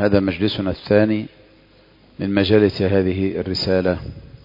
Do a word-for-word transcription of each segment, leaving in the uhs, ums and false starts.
هذا مجلسنا الثاني من مجالس هذه الرسالة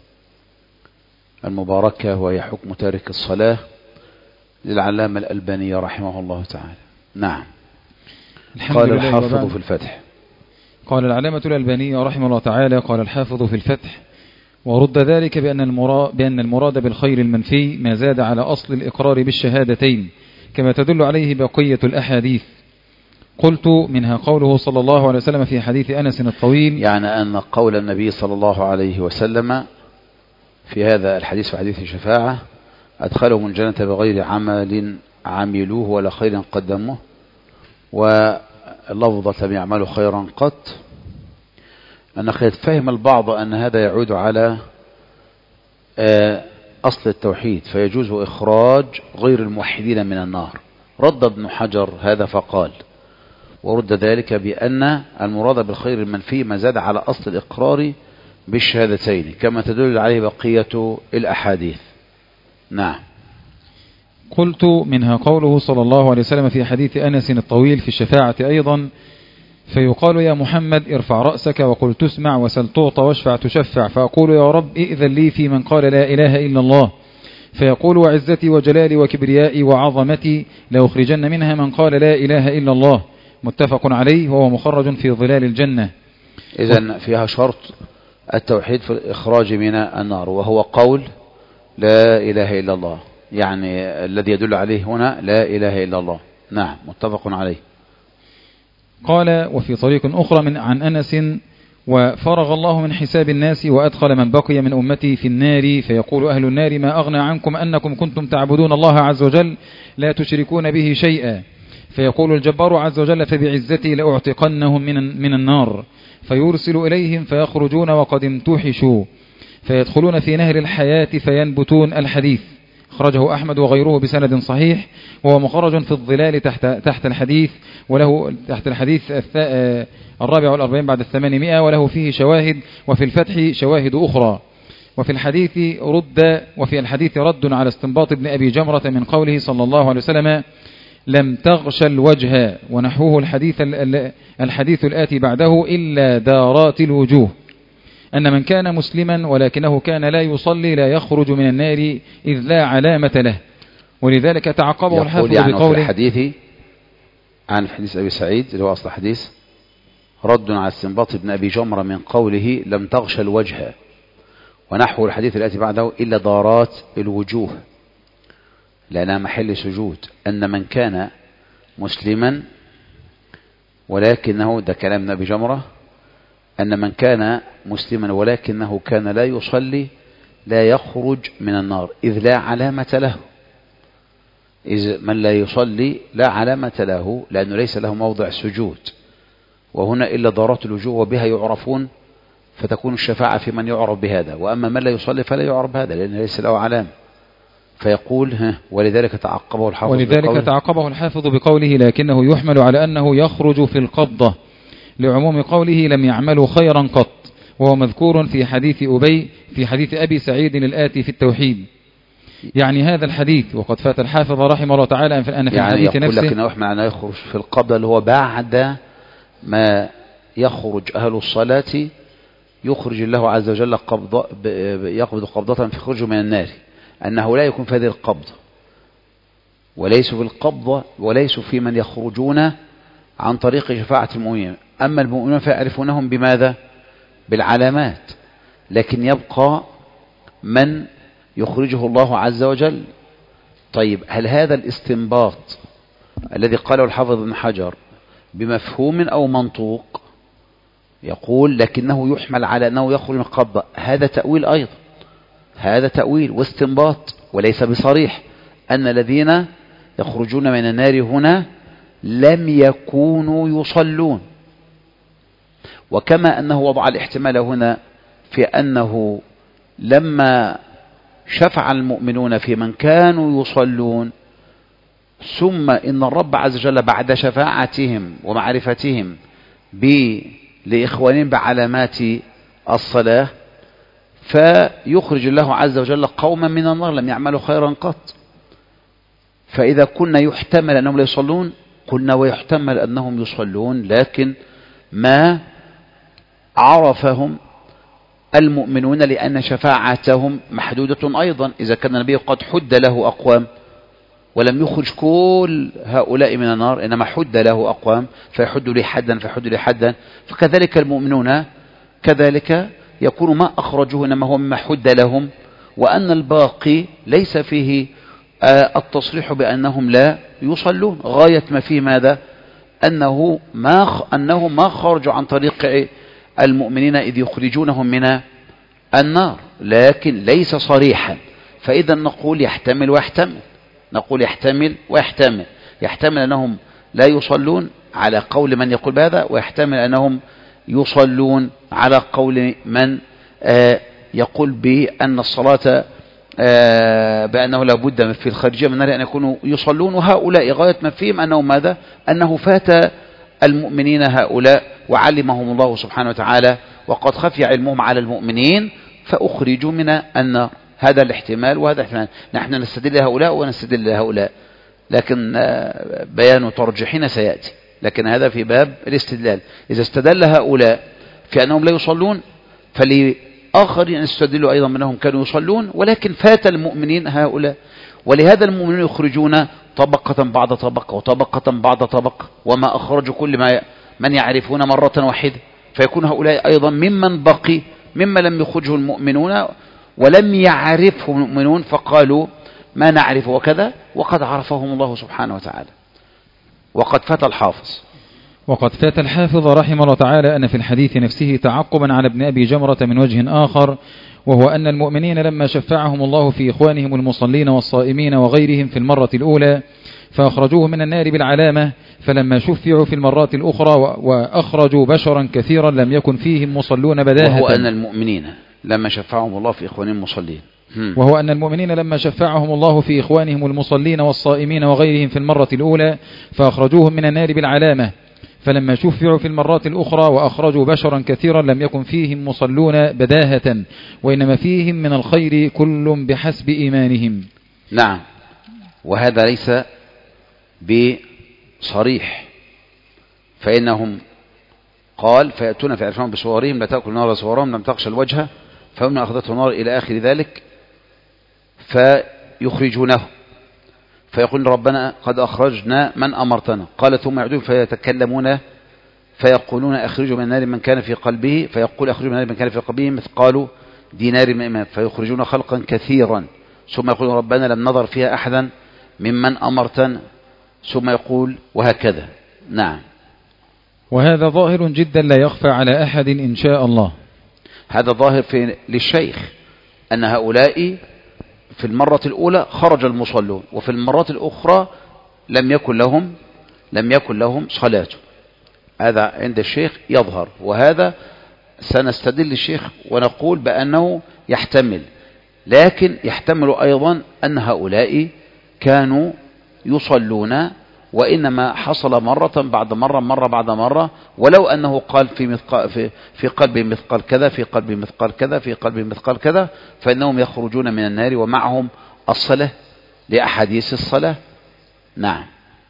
المباركة، وهي حكم تارك الصلاة للعلامة الألباني رحمه الله تعالى. نعم. قال الحافظ في الفتح. قال العلامة الألباني رحمه الله تعالى: قال الحافظ في الفتح: ورد ذلك بأن المراد, بأن المراد بالخير المنفي ما زاد على أصل الإقرار بالشهادتين، كما تدل عليه بقية الأحاديث. قلت: منها قوله صلى الله عليه وسلم في حديث أنس الطويل، يعني أن قول النبي صلى الله عليه وسلم في هذا الحديث، في حديث الشفاعة: أدخلهم الجنة بغير عمل عملوه ولا خير قدموه، واللفظة لم يعملوا خيرا قط. أن قد فهم البعض أن هذا يعود على أصل التوحيد، فيجوز إخراج غير الموحدين من النار. رد ابن حجر هذا فقال: ورد ذلك بأن المراد بالخير المنفي ما زاد على أصل الإقرار بالشهادتين، كما تدل عليه بقية الأحاديث. نعم. قلت: منها قوله صلى الله عليه وسلم في حديث أنس الطويل في الشفاعة أيضا: فيقال: يا محمد ارفع رأسك وقل تسمع وسل تعطى واشفع تشفع، فأقول: يا رب ائذن لي في من قال لا إله إلا الله. فيقول: وعزتي وجلالي وكبريائي وعظمتي لأخرجن منها من قال لا إله إلا الله. متفق عليه، وهو مخرج في ظلال الجنة. إذن فيها شرط التوحيد في الإخراج من النار، وهو قول لا إله إلا الله، يعني الذي يدل عليه هنا لا إله إلا الله. نعم، متفق عليه. قال: وفي طريق أخرى من عن أنس: وفرغ الله من حساب الناس وأدخل من بقي من أمتي في النار، فيقول أهل النار: ما أغنى عنكم أنكم كنتم تعبدون الله عز وجل لا تشركون به شيئا. فيقول الجبار عز وجل: فبعزتي لأعتقنهم من, من النار. فيرسل إليهم فيخرجون وقد امتوحشوا، فيدخلون في نهر الحياة فينبتون. الحديث خرجه أحمد وغيره بسند صحيح، وهو مخرج في الظلال تحت تحت الحديث، وله تحت الحديث الرابع والأربعين بعد الثمانمائة، وله فيه شواهد، وفي الفتح شواهد أخرى. وفي الحديث رد وفي الحديث رد على استنباط ابن أبي جمرة من قوله صلى الله عليه وسلم: لم تغش الوجه، ونحوه الحديث الحديث الآتي بعده: إلا دارات الوجوه، أن من كان مسلما ولكنه كان لا يصلي لا يخرج من النار إذ لا علامة له. ولذلك تعقبه الحافظ يعني بقوله في الحديث عن حديث أبي سعيد اللي هو أصل حديث، رد على استنباط ابن أبي جمرة من قوله لم تغش الوجه، ونحو الحديث الآتي بعده: إلا دارات الوجوه، لأنها محل سجود. أن من كان مسلما ولكنه، ده كلام ابن أبي جمرة، أن من كان مسلما ولكنه كان لا يصلي لا يخرج من النار إذ لا علامة له. إذ من لا يصلي لا علامة له، لأنه ليس له موضع سجود. وهنا إلا دارات الوجوه وبها يعرفون، فتكون الشفاعة في من يعرف بهذا. وأما من لا يصلي فلا يعرف بهذا، لأنه ليس له علامة. فيقول: ها ولذلك تعقبه الحافظ ولذلك بقوله تعقبه الحافظ بقوله: لكنه يحمل على أنه يخرج في القبضة، لعموم قوله لم يعملوا خيرا قط، وهو مذكور في حديث أبي في حديث أبي سعيد الآتي في التوحيد. يعني هذا الحديث، وقد فات الحافظ رحمه الله تعالى أن في يعني الحديث يقول نفسه، لكنه يحمل على يخرج في القبضة، اللي هو بعد ما يخرج أهل الصلاة يخرج الله عز وجل قبضة، يقبض قبضة في خرج من النار، أنه لا يكون في هذه القبضة، وليسوا في القبضة وليسوا في من يخرجون عن طريق شفاعة المؤمنين. أما المؤمنون فيعرفونهم بماذا؟ بالعلامات. لكن يبقى من يخرجه الله عز وجل. طيب، هل هذا الاستنباط الذي قاله الحافظ ابن حجر بمفهوم أو منطوق؟ يقول: لكنه يحمل على أنه يخرج من القبضة. هذا تأويل أيضا، هذا تأويل واستنباط، وليس بصريح أن الذين يخرجون من النار هنا لم يكونوا يصلون. وكما أنه وضع الاحتمال هنا في أنه لما شفع المؤمنون في من كانوا يصلون، ثم إن الرب عز وجل بعد شفاعتهم ومعرفتهم لإخوانهم بعلامات الصلاة، فيخرج الله عز وجل قوما من النار لم يعملوا خيرا قط. فإذا كنا يحتمل أنهم لا يصلون، قلنا ويحتمل أنهم يصلون، لكن ما عرفهم المؤمنون، لأن شفاعتهم محدودة أيضا. إذا كان النبي قد حد له أقوام ولم يخرج كل هؤلاء من النار، إنما حد له أقوام فيحد لي حدا فيحد لي حدا، فكذلك المؤمنون كذلك يكون ما أخرجوه إنما هو مما حد لهم، وأن الباقي ليس فيه التصريح بأنهم لا يصلون. غاية ما فيه ماذا؟ أنه ما أنه ما خرجوا عن طريق المؤمنين إذ يخرجونهم من النار، لكن ليس صريحا. فإذا نقول يحتمل ويحتمل، نقول يحتمل ويحتمل. يحتمل أنهم لا يصلون على قول من يقول بهذا، ويحتمل أنهم يصلون على قول من آه يقول بأن الصلاة آه بأنه لا بد في الخارجية من النار أن يكونوا يصلون. وهؤلاء غاية ما فيهم أنه ماذا؟ أنه فات المؤمنين هؤلاء وعلمهم الله سبحانه وتعالى، وقد خفي علمهم على المؤمنين فأخرجوا من النار. هذا الاحتمال وهذا الاحتمال. نحن نستدل هؤلاء ونستدل هؤلاء، لكن بيان ترجيحنا سيأتي، لكن هذا في باب الاستدلال. إذا استدل هؤلاء في أنهم لا يصلون، فلآخرين يستدلوا أيضا منهم كانوا يصلون ولكن فات المؤمنين هؤلاء، ولهذا المؤمنين يخرجون طبقة بعد طبقة وطبقة بعد طبقة، وما أخرجوا كل ما من يعرفون مرة واحدة، فيكون هؤلاء أيضا ممن بقي مما لم يخرجه المؤمنون ولم يعرفه المؤمنون فقالوا ما نعرف وكذا، وقد عرفهم الله سبحانه وتعالى. وقد فات الحافظ وقد فات الحافظ رحمه الله تعالى أن في الحديث نفسه تعقبا على ابن أبي جمرة من وجه آخر، وهو أن المؤمنين لما شفعهم الله في إخوانهم المصلين والصائمين وغيرهم في المرة الأولى فأخرجوه من النار بالعلامة، فلما شفعوا في المرات الأخرى وأخرجوا بشرا كثيرا لم يكن فيهم مصلون بداهة. وهو أن المؤمنين لما شفعهم الله في إخوانهم المصلين وهو أن المؤمنين لما شفعهم الله في إخوانهم المصلين والصائمين وغيرهم في المرة الأولى فأخرجوهم من النار بالعلامة، فلما شفعوا في المرات الأخرى وأخرجوا بشرا كثيرا لم يكن فيهم مصلون بداهة، وإنما فيهم من الخير كل بحسب إيمانهم. نعم، وهذا ليس بصريح، فإنهم قال فيأتون في ألفهم بصورهم لا تأكل النار صورهم لم تغش الوجه فهم أخذته النار إلى آخر ذلك، فيخرجونه فيقول ربنا قد أخرجنا من أمرتنا، قال ثم يعودون فيتكلمون فيقولون أخرجوا من النار من كان في قلبه، فيقول أخرجوا من النار من كان في قلبه مثقال دينار من إيمان، فيخرجون خلقا كثيرا، ثم يقول ربنا لم نظر فيها أحدا ممن أمرتنا، ثم يقول وهكذا. نعم، وهذا ظاهر جدا لا يخفى على أحد إن شاء الله. هذا ظاهر في للشيخ أن هؤلاء في المرة الأولى خرج المصلون، وفي المرات الأخرى لم يكن لهم لم يكن لهم صلاة. هذا عند الشيخ يظهر، وهذا سنستدل الشيخ ونقول بأنه يحتمل، لكن يحتمل أيضا أن هؤلاء كانوا يصلون، وإنما حصل مرة بعد مرة مرة بعد مرة، ولو أنه قال في مثقال في في قلب مثقال كذا في قلب مثقال كذا في قلب مثقال كذا، فإنهم يخرجون من النار ومعهم الصلاة لأحاديث الصلاة. نعم.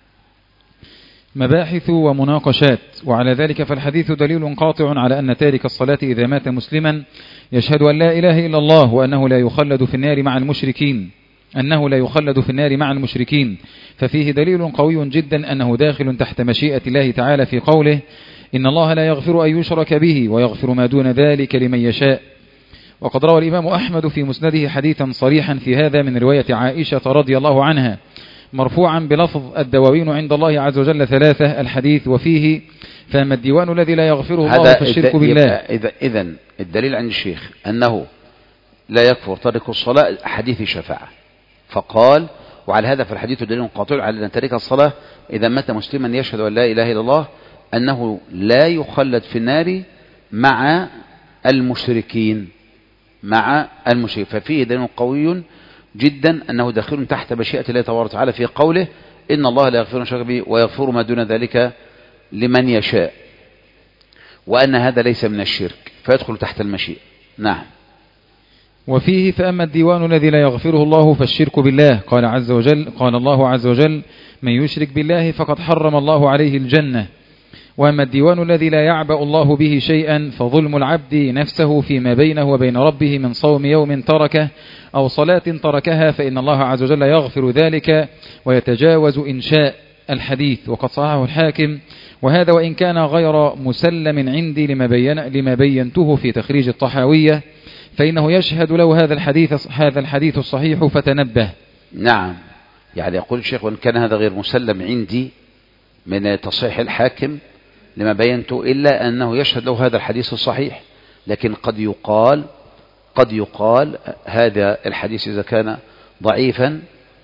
مباحث ومناقشات. وعلى ذلك فالحديث دليل قاطع على أن تارك الصلاة إذا مات مسلما يشهد أن لا إله إلا الله وأنه لا يخلد في النار مع المشركين أنه لا يخلد في النار مع المشركين، ففيه دليل قوي جدا أنه داخل تحت مشيئة الله تعالى في قوله إن الله لا يغفر أن يشرك به ويغفر ما دون ذلك لمن يشاء. وقد روى الإمام أحمد في مسنده حديثا صريحا في هذا من رواية عائشة رضي الله عنها مرفوعا بلفظ الدواوين عند الله عز وجل ثلاثة الحديث، وفيه فما الديوان الذي لا يغفره الله فالشرك بالله. إذا إذن الدليل عند الشيخ أنه لا يكفر ترك الصلاة حديث شفاعة، فقال وعلى هذا فالحديث دليل قاطع على أن تارك الصلاة إذا مات مسلما يشهد أن لا إله إلا الله أنه لا يخلد في النار مع المشركين مع المشركين ففيه دليل قوي جدا أنه داخل تحت مشيئة الله تبارك وتعالى في قوله إن الله لا يغفر شرك به ويغفر ما دون ذلك لمن يشاء، وأن هذا ليس من الشرك فيدخل تحت المشيئة. نعم. وفيه فأما الديوان الذي لا يغفره الله فالشرك بالله، قال عز وجل قال الله عز وجل من يشرك بالله فقد حرم الله عليه الجنة، وأما الديوان الذي لا يعبأ الله به شيئا فظلم العبد نفسه فيما بينه وبين ربه من صوم يوم تركه أو صلاة تركها، فإن الله عز وجل يغفر ذلك ويتجاوز إن شاء. الحديث وقد صححه الحاكم، وهذا وإن كان غير مسلم عندي لما, بين لما بينته في تخريج الطحاوية، فإنه يشهد له هذا الحديث هذا الحديث الصحيح فتنبه. نعم، يعني يقول الشيخ وإن كان هذا غير مسلم عندي من تصحيح الحاكم لما بينته، إلا أنه يشهد له هذا الحديث الصحيح. لكن قد يقال قد يقال هذا الحديث إذا كان ضعيفا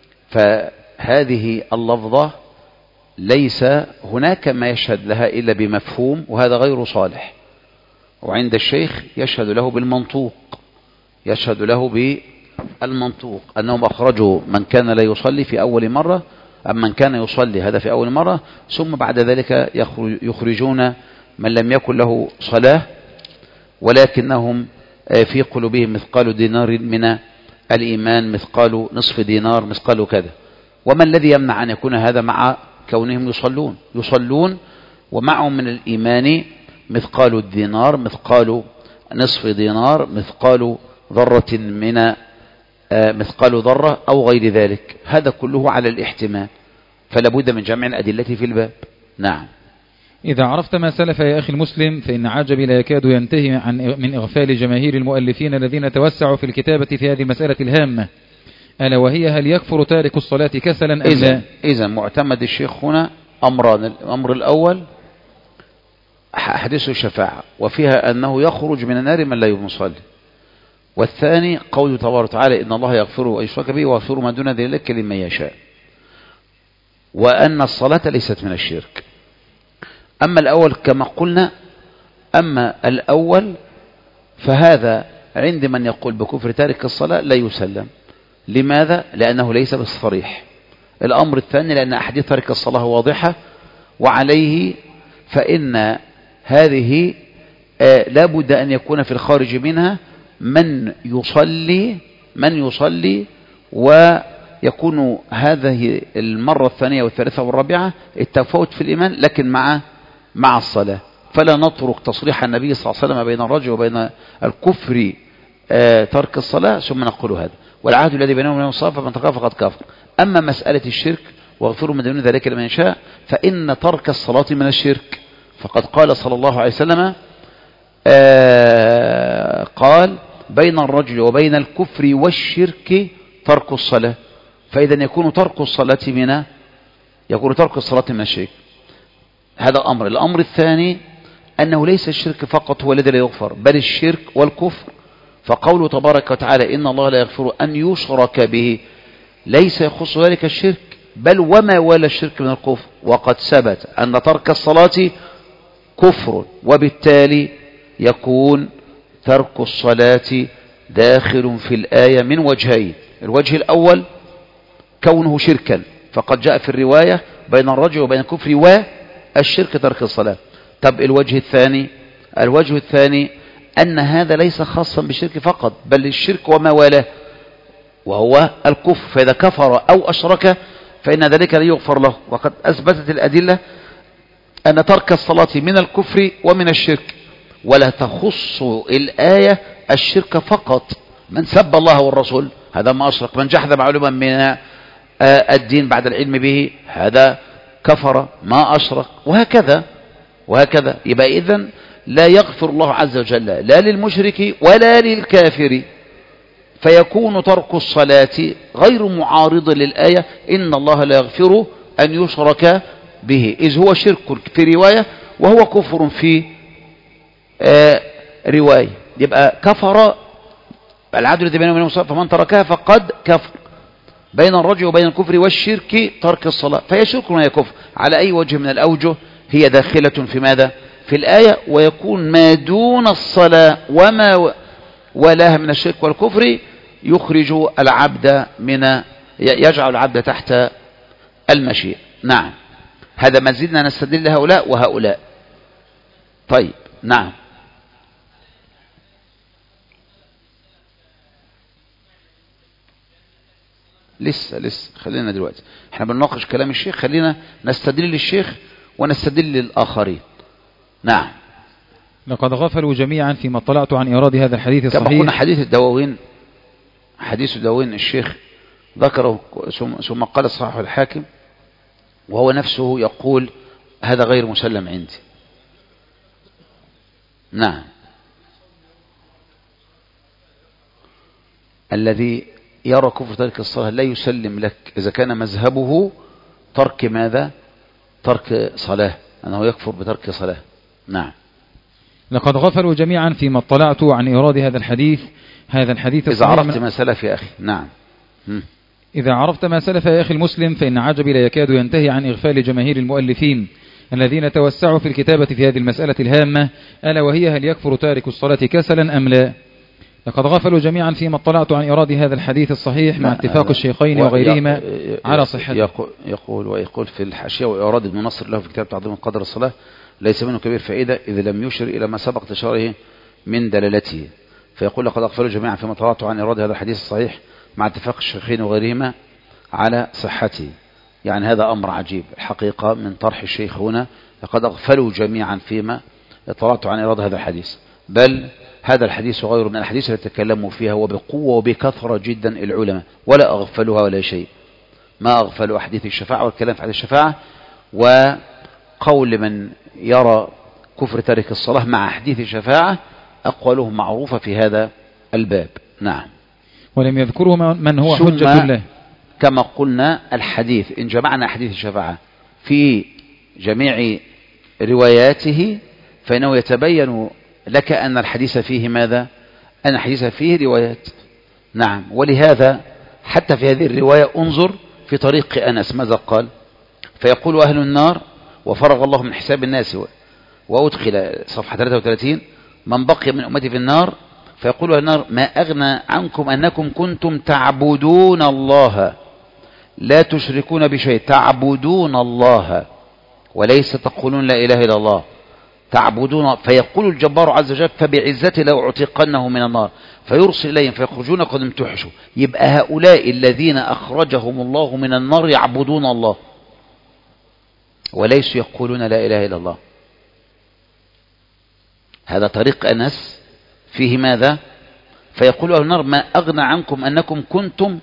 فهذه اللفظة ليس هناك ما يشهد لها إلا بمفهوم، وهذا غير صالح. وعند الشيخ يشهد له بالمنطوق، يشهد له بالمنطوق أنهم أخرجوا من كان لا يصلي في أول مرة أم من كان يصلي هذا في أول مرة، ثم بعد ذلك يخرجون من لم يكن له صلاة ولكنهم في قلوبهم مثقال دينار من الإيمان، مثقال نصف دينار، مثقال كذا. وما الذي يمنع أن يكون هذا مع كونهم يصلون يصلون ومعهم من الإيمان مثقال الدينار، مثقال نصف دينار، مثقال ذرة من مثقال ذرة أو غير ذلك، هذا كله على الاحتمال، فلا بد من جمع الأدلة في الباب. نعم. إذا عرفت ما سلف يا أخي المسلم فإن عجبي لا يكاد ينتهي عن من إغفال جماهير المؤلفين الذين توسعوا في الكتابة في هذه المسألة الهامة، ألا وهي هل يكفر تارك الصلاة كسلا أم لا؟ إذا معتمد الشيخ هنا أمران. الأمر الأول حديث الشفاعة وفيها أنه يخرج من النار من لا يصلي، والثاني قوله تبارك وتعالى إن الله يغفر ويشرك به ويغفر ما دون ذلك لمن يشاء، وأن الصلاة ليست من الشرك. أما الأول كما قلنا أما الأول فهذا عند من يقول بكفر تارك الصلاة لا يسلم. لماذا؟ لأنه ليس بالصريح. الأمر الثاني لأن أحاديث تارك الصلاة واضحة، وعليه فإن هذه آه لا بد أن يكون في الخارج منها من يصلي من يصلي ويكون هذه المرة الثانية والثالثة والرابعة التفاوت في الإيمان لكن مع مع الصلاة. فلا نترك تصريح النبي صلى الله عليه وسلم بين الرجل وبين الكفر آه ترك الصلاة ثم نقول هذا والعهد الذي بينهم وبين الصلاة فمن تركها فقد كفر. أما مسألة الشرك واغفروا من دون ذلك لمن يشاء فإن ترك الصلاة من الشرك، فقد قال صلى الله عليه وسلم آه قال بين الرجل وبين الكفر والشرك ترك الصلاة، فإذا يكون ترك الصلاة من يكون ترك الصلاة من الشرك. هذا أمر. الأمر الثاني أنه ليس الشرك فقط هو الذي لا يغفر بل الشرك والكفر، فقوله تبارك وتعالى إن الله لا يغفر أن يشرك به ليس يخص ذلك الشرك بل وما ولا الشرك من الكفر، وقد ثبت أن ترك الصلاة كفر، وبالتالي يكون ترك الصلاة داخل في الآية من وجهين. الوجه الأول كونه شركا، فقد جاء في الرواية بين الرجل وبين الكفر والشرك ترك الصلاة. طب الوجه الثاني الوجه الثاني أن هذا ليس خاصا بالشرك فقط بل الشرك وما والاه وهو الكفر، فإذا كفر أو أشرك فإن ذلك لا يغفر له. وقد أثبتت الأدلة أن ترك الصلاة من الكفر ومن الشرك، ولا تخص الآية الشرك فقط. من سب الله والرسول هذا ما أشرك، من جحد معلوما من الدين بعد العلم به هذا كفر ما أشرك، وهكذا وهكذا. يبقى إذن لا يغفر الله عز وجل لا للمشرك ولا للكافر، فيكون ترك الصلاة غير معارض للآية إن الله لا يغفر أن يشرك به، إذ هو شرك في رواية وهو كفر في آه رواية. يبقى كفر العدل الذي بينهم وبين الصلاة فمن تركها فقد كفر. بين الرجل وبين الكفر والشرك ترك الصلاة، فهي شرك وهي كفر على أي وجه من الأوجه هي داخلة في ماذا؟ في الآية. ويكون ما دون الصلاة وما ولاها من الشرك والكفر يخرج العبد من يجعل العبد تحت المشيئة. نعم، هذا ما زلنا نستدل هؤلاء وهؤلاء. طيب نعم. لسه لسه خلينا دلوقتي احنا بنناقش كلام الشيخ، خلينا نستدل للشيخ ونستدل للآخرين. نعم. لقد غفلوا جميعا فيما اطلعت عن إيراد هذا الحديث الصحيح. كما قلنا حديث الدواوين، حديث الدواوين الشيخ ذكره ثم قال صحيح الحاكم، وهو نفسه يقول هذا غير مسلم عندي. نعم. الذي يرى كفر ترك الصلاة لا يسلم لك إذا كان مذهبه ترك ماذا؟ ترك صلاة، أنه يكفر بترك صلاة. نعم. لقد غفلوا جميعا فيما اطلعت عن إيراد هذا الحديث هذا الحديث إذا عرفت ما سلف يا أخي. نعم. م. إذا عرفت ما سلف يا أخي المسلم فإن عجبي لا يكاد ينتهي عن إغفال جماهير المؤلفين الذين توسعوا في الكتابة في هذه المسألة الهامة، ألا وهي هل يكفر تارك الصلاة كسلا أم لا. لقد غفلوا جميعا فيما اطلعت عن إيراد هذا الحديث الصحيح مع اتفاق الشيخين وغيرهما على صحته. يقول ويقول في الحاشية وإيراد ابن نصر له في كتاب تعظيم قدر الصلاة ليس منه كبير فائدة إذا لم يشر إلى ما سبق تشاره من دلالته، فيقول لقد غفلوا جميعا فيما اطلعت عن إيراد هذا الحديث الصحيح مع اتفاق الشيخين وغيرهما على صحته. يعني هذا أمر عجيب الحقيقة من طرح الشيخ هنا، لقد أغفلوا جميعا فيما اطلعت عن إيراد هذا الحديث، بل هذا الحديث غير من الحديث التي تكلموا فيها وبقوة وبكثرة جدا العلماء، ولا أغفلوها ولا شيء، ما أغفلوا أحاديث الشفاعة والكلام في حديث الشفاعة، وقول من يرى كفر تارك الصلاة مع حديث الشفاعة أقوالهم معروفة في هذا الباب. نعم. ولم يذكروا من هو حجة له. كما قلنا الحديث إن جمعنا حديث الشفاعة في جميع رواياته فإنه يتبين لك أن الحديث فيه ماذا؟ أن الحديث فيه روايات. نعم. ولهذا حتى في هذه الرواية انظر في طريق أنس ماذا قال؟ فيقول أهل النار وفرغ الله من حساب الناس وأدخل صفحة ثلاثة وثلاثين من بقي من أمتي في النار فيقول أهل النار ما أغنى عنكم أنكم كنتم تعبدون الله لا تشركون بشيء، تعبدون الله وليس تقولون لا إله إلا الله، تعبدون. فيقول الجبار عز وجل فبعزتي لو اعتقنه من النار فيرسل إليهم فيخرجون قد امتحشوا. يبقى هؤلاء الذين أخرجهم الله من النار يعبدون الله وليسوا يقولون لا إله إلا الله. هذا طريق أنس فيه ماذا؟ فيقول أهل النار ما أغنى عنكم أنكم كنتم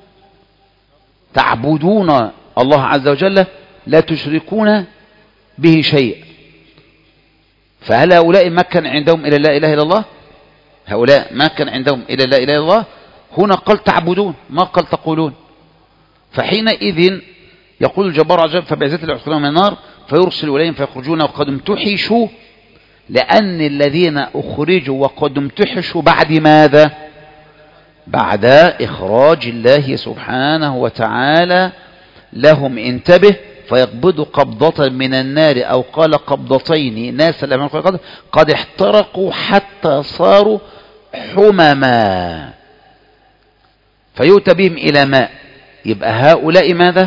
تعبدون الله عز وجل لا تشركون به شيء. فهل هؤلاء ما كان عندهم إلى لا إله إلا الله؟ هؤلاء ما كان عندهم إلى لا إله إلا الله. هنا قال تعبدون ما قال تقولون. فحينئذ يقول الجبار عز وجل فبعزته ليعتقونهم من النار فيرسل إليهم فيخرجون وقد امتحشوا، لأن الذين أخرجوا وقد امتحشوا بعد ماذا؟ بعد إخراج الله سبحانه وتعالى لهم. انتبه فيقبضوا قبضة من النار أو قال قبضتين ناس لما قد احترقوا حتى صاروا حمما فيؤتى بهم إلى ماء. يبقى هؤلاء ماذا؟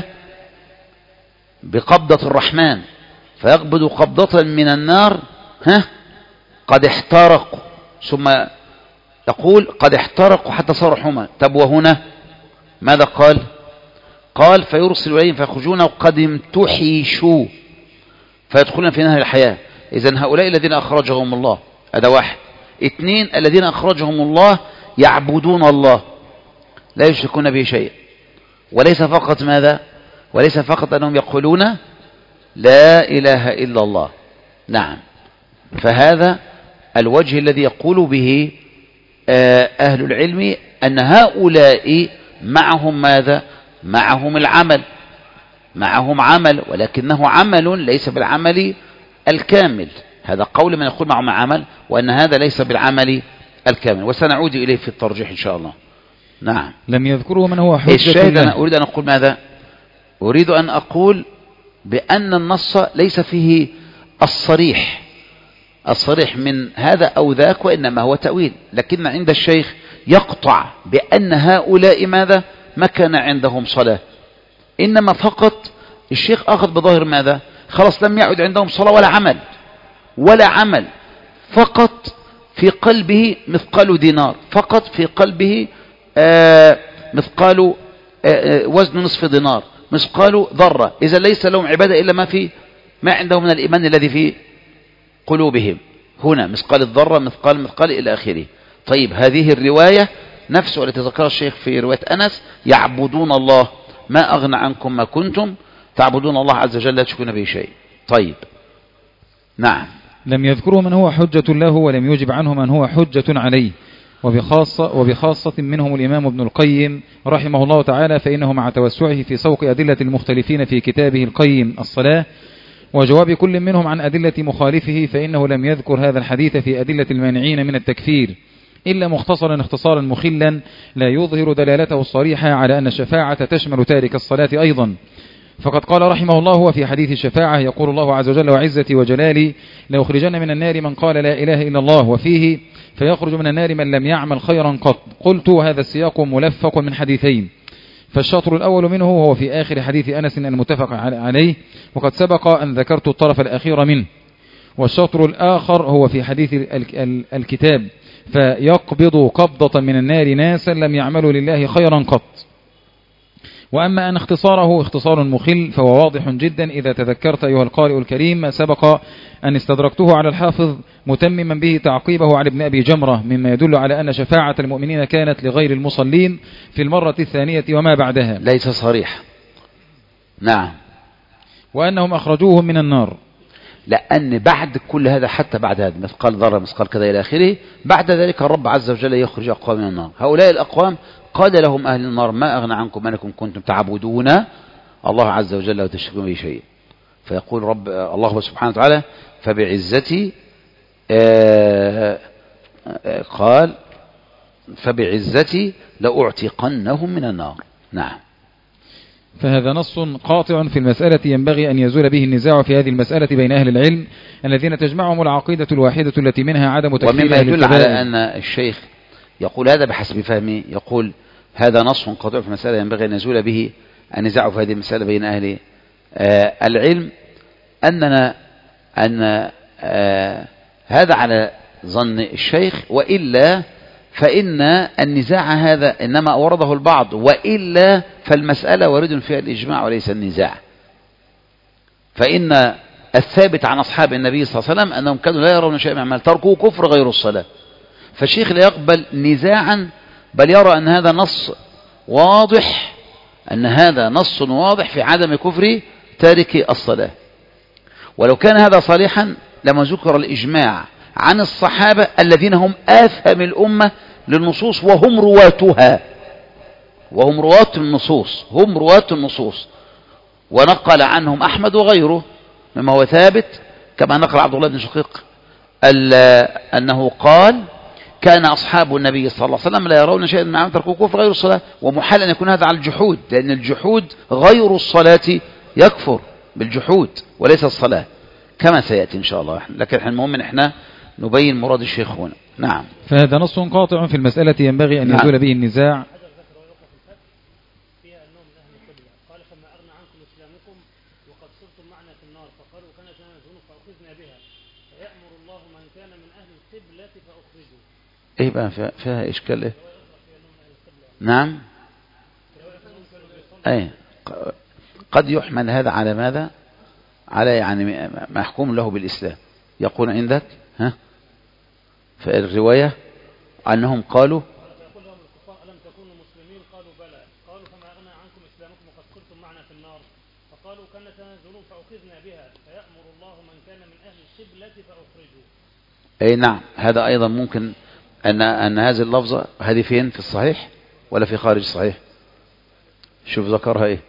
بقبضة الرحمن فيقبضوا قبضة من النار ها قد احترقوا، ثم يقول قد احترقوا حتى صاروا حمى. طب وهنا ماذا قال؟ قال فيرسل إليهم فيخرجون وقد امتحشوا فيدخلون في نهر الحياة. إذن هؤلاء الذين أخرجهم الله هذا واحد. اثنين الذين أخرجهم الله يعبدون الله لا يشركون به شيء، وليس فقط ماذا؟ وليس فقط أنهم يقولون لا إله إلا الله. نعم. فهذا الوجه الذي يقول به أهل العلم أن هؤلاء معهم ماذا؟ معهم العمل، معهم عمل ولكنه عمل ليس بالعمل الكامل. هذا قول من يقول معهم عمل وأن هذا ليس بالعمل الكامل، وسنعود إليه في الترجيح إن شاء الله. نعم. لم يذكروا من هو حجة الشاهد أنا أريد أن أقول ماذا؟ أريد أن أقول بأن النص ليس فيه الصريح الصريح من هذا أو ذاك، وإنما هو تأويل. لكن عند الشيخ يقطع بأن هؤلاء ماذا؟ ما كان عندهم صلاة، إنما فقط الشيخ أخذ بظاهر ماذا؟ خلاص لم يعد عندهم صلاة ولا عمل ولا عمل، فقط في قلبه مثقال دينار، فقط في قلبه آه مثقال آه وزن نصف دينار، مثقال ذرة. إذا ليس لهم عبادة إلا ما في ما عندهم من الإيمان الذي في قلوبهم. هنا مثقال الذرة مثقال مثقال إلى آخره. طيب هذه الرواية نفسه التي ذكرها الشيخ في رواية أنس يعبدون الله ما أغنى عنكم ما كنتم تعبدون الله عز وجل لا تشركون به شيء. طيب نعم. لم يذكره من هو حجة له ولم يجب عنه من هو حجة عليه، وبخاصة, وبخاصة منهم الإمام ابن القيم رحمه الله تعالى، فإنه مع توسعه في سوق أدلة المختلفين في كتابه القيم الصلاة وجواب كل منهم عن أدلة مخالفه، فإنه لم يذكر هذا الحديث في أدلة المانعين من التكفير إلا مختصرا اختصارا مخلا لا يظهر دلالته الصريحة على أن الشفاعة تشمل تارك الصلاة أيضا. فقد قال رحمه الله وفي حديث الشفاعة يقول الله عز وجل وعزتي وجلالي لأخرجن من النار من قال لا إله إلا الله، وفيه فيخرج من النار من لم يعمل خيرا قط. قلت هذا السياق ملفق من حديثين، فالشطر الأول منه هو في آخر حديث أنس المتفق عليه وقد سبق أن ذكرت الطرف الأخير منه، والشطر الآخر هو في حديث الكتاب فيقبض قبضة من النار ناسا لم يعملوا لله خيرا قط. وأما أن اختصاره اختصار مخل فهو واضح جدا إذا تذكرت أيها القارئ الكريم ما سبق أن استدركته على الحافظ متمما به تعقيبه على ابن أبي جمرة، مما يدل على أن شفاعة المؤمنين كانت لغير المصلين في المرة الثانية وما بعدها. ليس صريح. نعم. وأنهم أخرجوهم من النار، لأن بعد كل هذا حتى بعد هذا مثقال ذرة مثقال كذا إلى آخره، بعد ذلك الرب عز وجل يخرج أقوام من النار. هؤلاء الأقوام قال لهم أهل النار ما أغنى عنكم أنكم كنتم تعبدون الله عز وجل وتشركون به شيء. فيقول رب الله سبحانه وتعالى فبعزتي آه آه قال فبعزتي لأعتقنهم من النار. نعم. فهذا نص قاطع في المسألة ينبغي أن يزول به النزاع في هذه المسألة بين أهل العلم الذين تجمعهم العقيدة الواحدة التي منها عدم تكفير ومما يدل على أن الشيخ يقول هذا بحسب فهمي، يقول هذا نص قاطع في المسألة ينبغي أن يزول به النزاع في هذه المسألة بين أهل آه العلم، أننا أن آه هذا على ظن الشيخ، وإلا فإن النزاع هذا إنما أورده البعض، وإلا فالمسألة وارد فيها الإجماع وليس النزاع. فإن الثابت عن أصحاب النبي صلى الله عليه وسلم أنهم كانوا لا يرون شيئا من أعمال تركوا كفر غير الصلاة. فالشيخ لا يقبل نزاعا، بل يرى أن هذا نص واضح أن هذا نص واضح في عدم كفر تارك الصلاة. ولو كان هذا صالحا لما ذكر الإجماع عن الصحابة الذين هم آثم الأمة للنصوص وهم رواتها، وهم رواة النصوص، هم رواة النصوص، ونقل عنهم أحمد وغيره مما هو ثابت كما نقل عبد الله بن شقيق أنه قال كان أصحاب النبي صلى الله عليه وسلم لا يرون شيئا من أعمال تركوا كفر غير الصلاة. ومحال أن يكون هذا على الجحود، لأن الجحود غير الصلاة يكفر بالجحود وليس الصلاة كما سيأتي إن شاء الله. لكن المهم إحنا نبين مراد الشيخ هنا. نعم. فهذا نص قاطع في المسألة ينبغي أن يزول نعم. به النزاع. ايه بقى فيها, فيها اشكال ايه؟ نعم. ايه قد يحمل هذا على ماذا؟ على يعني محكوم له بالإسلام. يقول عندك ها في الرواية أنهم قالوا ألم تكونوا مسلمين؟ قالوا بلى. قالوا فما أغنى عنكم إسلامكم وقد كنتم معنا في النار؟ فقالوا كنا تنازلون فأخذنا بها فيأمر الله من كان من أهل القبلة فأخرجوا. أي نعم. هذا أيضا ممكن أن أن هذه اللفظة هذه فين في الصحيح ولا في خارج الصحيح؟ شوف ذكرها إيه؟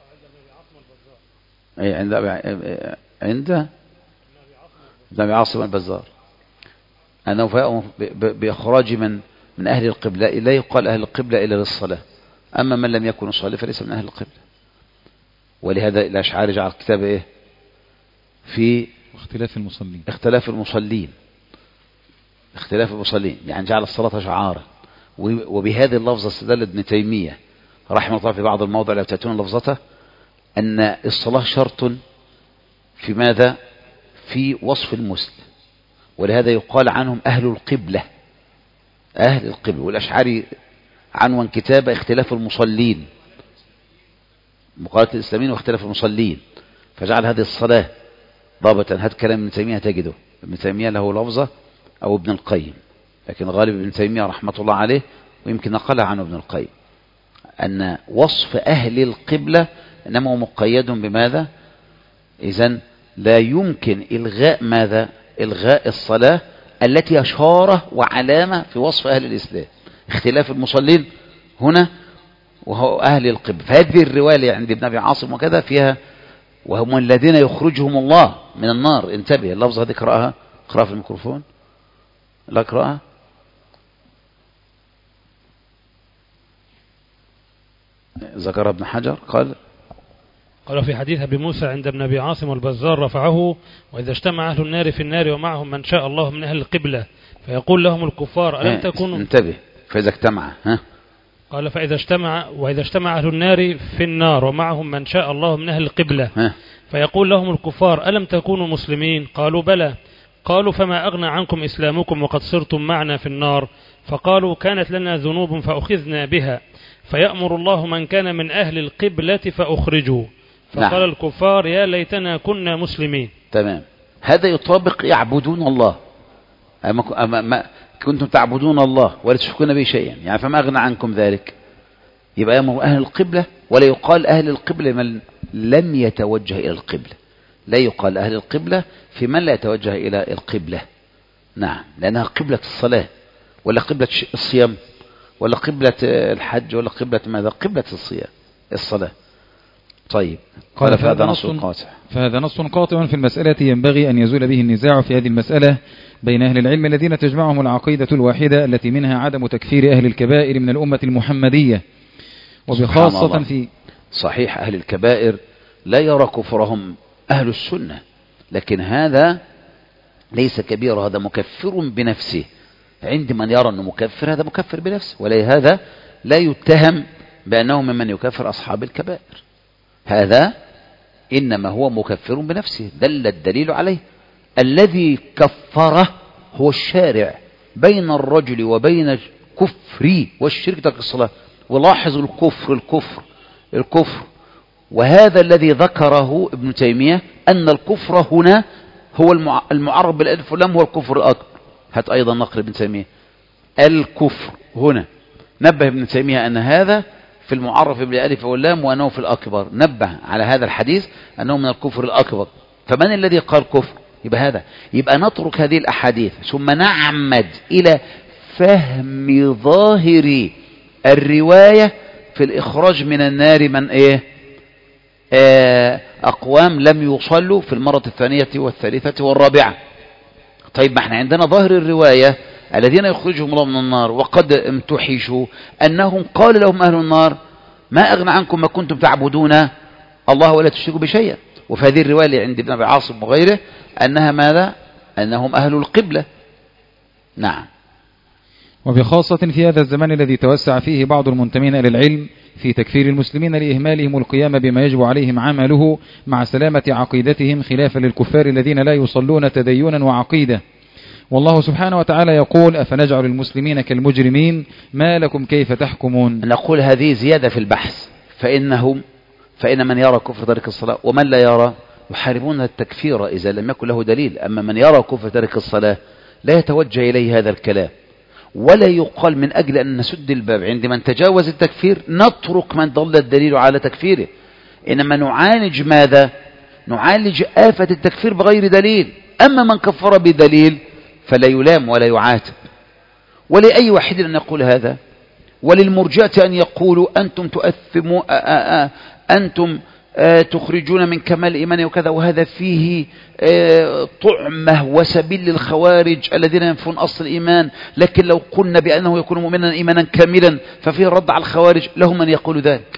أي عند عند ابن عاصم البزار أنه فيأمر بإخراج من من أهل القبلة. لا يقال أهل القبلة إلا للصلاة، أما من لم يكن يصلي فليس من أهل القبلة. ولهذا الأشعري جعل الكتاب إيه؟ في اختلاف المصلين اختلاف المصلين اختلاف المصلين يعني جعل الصلاة شعارا. وبهذه اللفظة استدل ابن تيمية رحمه الله في بعض المواضع لو تأتون لفظته أن الصلاة شرط في ماذا؟ في وصف المسلم، ولهذا يقال عنهم أهل القبلة، أهل القبلة. والأشعري عنوان كتاب اختلاف المصلين، مقالة الإسلاميين واختلاف المصلين، فجعل هذه الصلاة ضابطا. هات كلام ابن تيمية تجده، ابن تيمية له لفظة أو ابن القيم، لكن غالب ابن تيمية رحمة الله عليه ويمكن نقلها عنه ابن القيم أن وصف أهل القبلة إنما مقيد بماذا؟ إذن لا يمكن إلغاء ماذا؟ إلغاء الصلاة التي أشارة وعلامة في وصف أهل الإسلام. اختلاف المصلين هنا وهو أهل القبلة. فهذه الرواية عند ابن أبي عاصم وكذا فيها وهم الذين يخرجهم الله من النار. انتبه اللفظة هذه اقرأها، اقرأها في الميكروفون، لا اقرأها. ذكر ابن حجر قال قال في حديث أبي موسى عند ابن أبي عاصم والبزار رفعه: وإذا اجتمع أهل النار في النار ومعهم من شاء الله من أهل القبلة فيقول لهم الكفار ألم تكونوا. انتبه، فإذا اجتمع ها قال فإذا اجتمع وإذا اجتمع أهل النار في النار ومعهم من شاء الله من أهل القبلة ها. فيقول لهم الكفار ألم تكونوا مسلمين؟ قالوا بلى. قالوا فما أغنى عنكم إسلامكم وقد صرتم معنا في النار؟ فقالوا كانت لنا ذنوب فأخذنا بها، فيأمر الله من كان من أهل القبلة فأخرجوا. فقال نعم. الكفار يا ليتنا كنا مسلمين. تمام، هذا يطابق يعبدون الله. أما ما كنتم تعبدون الله ولا تشركون به شيئا، يعني فما أغنى عنكم ذلك. يبقى يأمر أهل القبلة، ولا يقال أهل القبلة من لم يتوجه إلى القبلة. لا يقال أهل القبلة في من لا يتوجه إلى القبلة. نعم، لأنها قبلة الصلاة ولا قبلة الصيام ولا قبلة الحج ولا قبلة ماذا؟ قبلة الصيام الصلاة. طيب، قال فهذا نص قاطع. فهذا نص قاطع في المسألة ينبغي أن يزول به النزاع في هذه المسألة بين أهل العلم الذين تجمعهم العقيدة الواحدة التي منها عدم تكفير أهل الكبائر من الأمة المحمدية، وبخاصة في صحيح أهل الكبائر لا يرى كفرهم أهل السنة، لكن هذا ليس كبير، هذا مكفر بنفسه. عند من يرى أنه مكفر هذا مكفر بنفسه، ولهذا لا يتهم بأنه ممن يكفر أصحاب الكبائر. هذا إنما هو مكفر بنفسه، دل الدليل عليه. الذي كفره هو الشارع بين الرجل وبين الكفر والشرك ترك الصلاة. ولاحظ الكفر الكفر الكفر وهذا الذي ذكره ابن تيمية أن الكفر هنا هو المعرب بالألف واللام، هو الكفر الأكبر. هات أيضا نقل ابن تيمية الكفر هنا، نبه ابن تيمية أن هذا في المعرف بالألف واللام وأنه في الأكبر، نبه على هذا الحديث أنه من الكفر الأكبر. فمن الذي قال كفر؟ يبقى هذا. يبقى نترك هذه الأحاديث ثم نعمد إلى فهم ظاهر الرواية في الإخراج من النار من إيه؟ آه أقوام لم يصلوا في المرة الثانية والثالثة والرابعة. طيب، ما احنا عندنا ظاهر الرواية الذين يخرجهم الله من النار وقد امتحشوا أنهم قال لهم أهل النار ما أغنى عنكم ما كنتم تعبدون الله ولا تشركوا بشيئا. وفي هذه الرواية عند ابن أبي عاصم وغيره أنها ماذا؟ أنهم أهل القبلة. نعم. وبخاصة في هذا الزمان الذي توسع فيه بعض المنتمين إلى العلم في تكفير المسلمين لإهمالهم القيام بما يجب عليهم عمله مع سلامة عقيدتهم، خلافا للكفار الذين لا يصلون تدينا وعقيدة. والله سبحانه وتعالى يقول أفنجعل المسلمين كالمجرمين ما لكم كيف تحكمون. نقول هذه زيادة في البحث، فإنهم فإن من يرى كفر ترك الصلاة ومن لا يرى يحاربون التكفير إذا لم يكن له دليل. أما من يرى كفر ترك الصلاة لا يتوجه إليه هذا الكلام، ولا يقال من أجل أن نسد الباب عند من تجاوز التكفير نترك من ضل الدليل على تكفيره. إنما نعالج ماذا؟ نعالج آفة التكفير بغير دليل. أما من كفر بدليل فلا يلام ولا يعاتب. ولأي واحد أن يقول هذا، وللمرجئة أن يقولوا أنتم تؤثموا آآ آآ أنتم تخرجون من كمال الإيمان وكذا، وهذا فيه طعمة وسبيل للخوارج الذين ينفون أصل الإيمان. لكن لو قلنا بأنه يكون مؤمنا إيمانا كاملا ففيه الرد على الخوارج، لهم من يقول ذلك.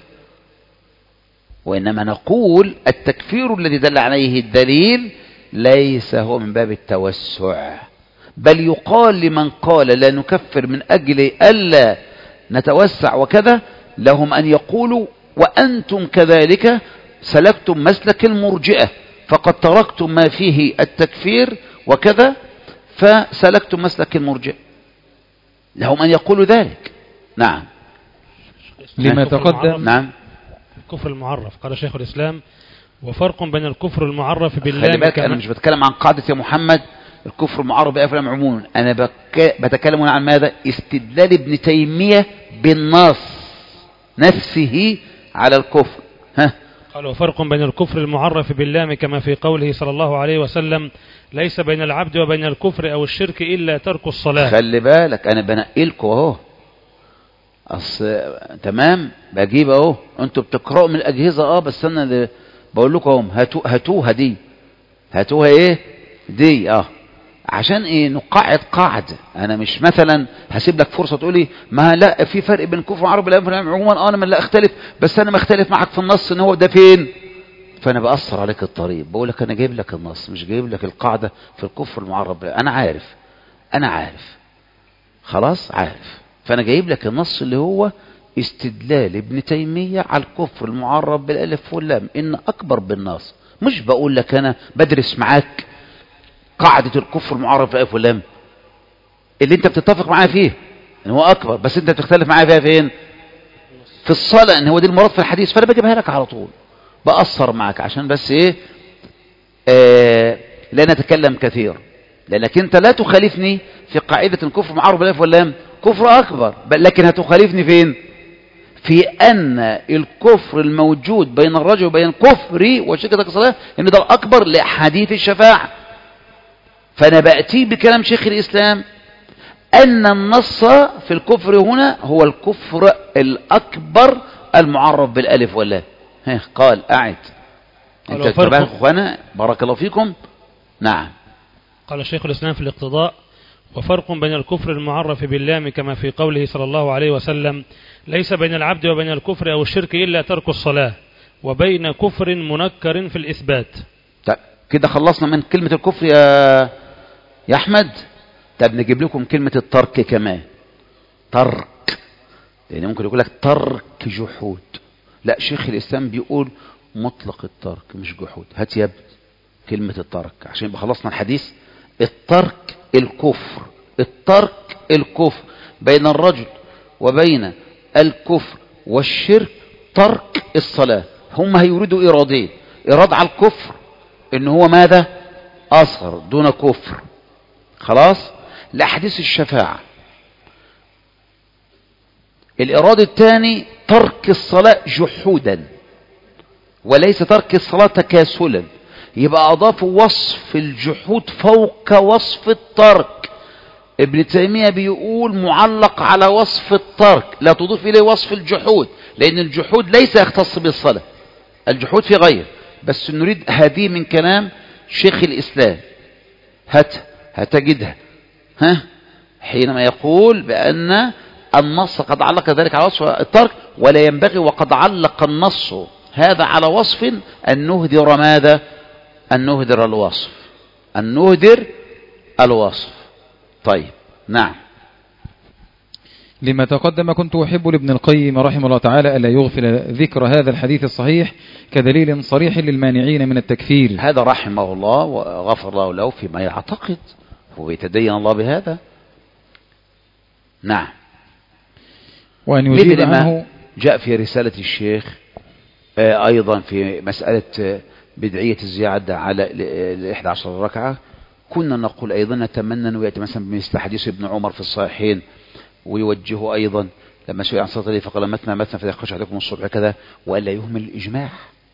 وإنما نقول التكفير الذي دل عليه الدليل ليس هو من باب التوسع، بل يقال لمن قال لا نكفر من أجل ألا نتوسع وكذا، لهم أن يقولوا وأنتم كذلك سلكتم مسلك المرجئة، فقد تركتم ما فيه التكفير وكذا فسلكتم مسلك المرجئة. لهم أن يقولوا ذلك. نعم. لما تقدم. نعم. الكفر المعرف قال شيخ الإسلام وفرق بين الكفر المعرف بالله. خلي بالك أنا مش بتكلم عن قاعدة يا محمد الكفر المعرف بأفلام عموما، أنا بك... بتكلم عن ماذا؟ استدلال ابن تيمية بالنص نفسه على الكفر. ها قال وفرق بين الكفر المعرف باللام كما في قوله صلى الله عليه وسلم ليس بين العبد وبين الكفر أو الشرك إلا ترك الصلاة. خلي بالك أنا بنقلكوا أهو أص... تمام بجيب أهو أنتوا بتقرأوا من الأجهزة أه بس أنا اللي بقول لكم اهم هاتو... هاتوها دي هاتوها إيه دي أه عشان إيه نقعد قاعدة. أنا مش مثلا هسيب لك فرصة تقولي ما لا في فرق بين الكفر والعرب والأفلام عموما أه أنا من لا أختلف بس أنا مختلف معك في النص إن هو ده فين، فأنا بأثر عليك الطريق بقول لك أنا جايب لك النص مش جايب لك القاعدة في الكفر المعرب. أنا عارف أنا عارف خلاص عارف، فأنا جايب لك النص اللي هو استدلال ابن تيمية على الكفر المعرب بالألف واللام إن أكبر بالناس. مش بقول لك أنا بدرس معاك قاعدة الكفر المعرب بالألف واللام اللي أنت بتتفق معايا فيه إن هو أكبر بس أنت بتختلف معايا فيها فين؟ في الصلاة إن هو دي المراد في الحديث، فأنا بجيبها لك على طول بأثر معك عشان بس إيه آه لا نتكلم كثير، لأنك أنت لا تخالفني في قاعدة الكفر المعرب بالألف واللام كفر أكبر، بل لكن هتخالفني فين؟ في أن الكفر الموجود بين الرجل وبين كفري وشركة الصلاة إن ده الأكبر لحديث الشفاعة. فأنا بأتي بكلام شيخ الإسلام أن النص في الكفر هنا هو الكفر الأكبر المعرف بالألف واللام. قال أعد أنت تتبعي أخوانا بارك الله فيكم. نعم قال شيخ الإسلام في الاقتضاء وفرق بين الكفر المعرف باللام كما في قوله صلى الله عليه وسلم ليس بين العبد وبين الكفر أو الشرك إلا ترك الصلاة وبين كفر منكر في الإثبات. طيب كده خلصنا من كلمة الكفر يا يا أحمد. طب نجيب لكم كلمة الترك كمان. ترك لأن ممكن يقول لك ترك جحود، لا شيخ الإسلام بيقول مطلق الترك مش جحود. هات يا ابني كلمة الترك عشان يبقى خلصنا الحديث. الترك الكفر الترك الكفر بين الرجل وبين الكفر والشرك ترك الصلاة. هم هيريدوا إرادين، إراد على الكفر إن هو ماذا أصغر دون كفر خلاص لأحاديث الشفاعة. الإرادة الثاني ترك الصلاة جحودا وليس ترك الصلاة تكاسلا، يبقى أضافوا وصف الجحود فوق وصف الترك. ابن تيمية بيقول معلق على وصف الترك لا تضيف إليه وصف الجحود، لأن الجحود ليس يختص بالصلاة، الجحود في غير. بس نريد هذه من كلام شيخ الإسلام هت هتجدها ها حينما يقول بأن النص قد علق ذلك على وصف الترك ولا ينبغي وقد علق النص هذا على وصف أن نهدر ماذا؟ أن نهدر الوصف أن نهدر الوصف. طيب نعم. لما تقدم كنت أحب لابن القيم رحمه الله تعالى ألا يغفل ذكر هذا الحديث الصحيح كدليل صريح للمانعين من التكفير. هذا رحمه الله وغفر الله له فيما يعتقد ويتدين الله بهذا. نعم. وأن يجيب عنه جاء في رسالة الشيخ أيضا في مسألة بدعية الزيادة على الإحدى عشر ركعة. كنا نقول أيضا نتمنى أن يأتي مثلا بمثل حديث ابن عمر في الصحيحين ويوجهه أيضا لما سئل عن صلاة الليل فقال مثنى مثنى فإذا خشع عليكم الصبح كذا وألا يهمل الإجماع.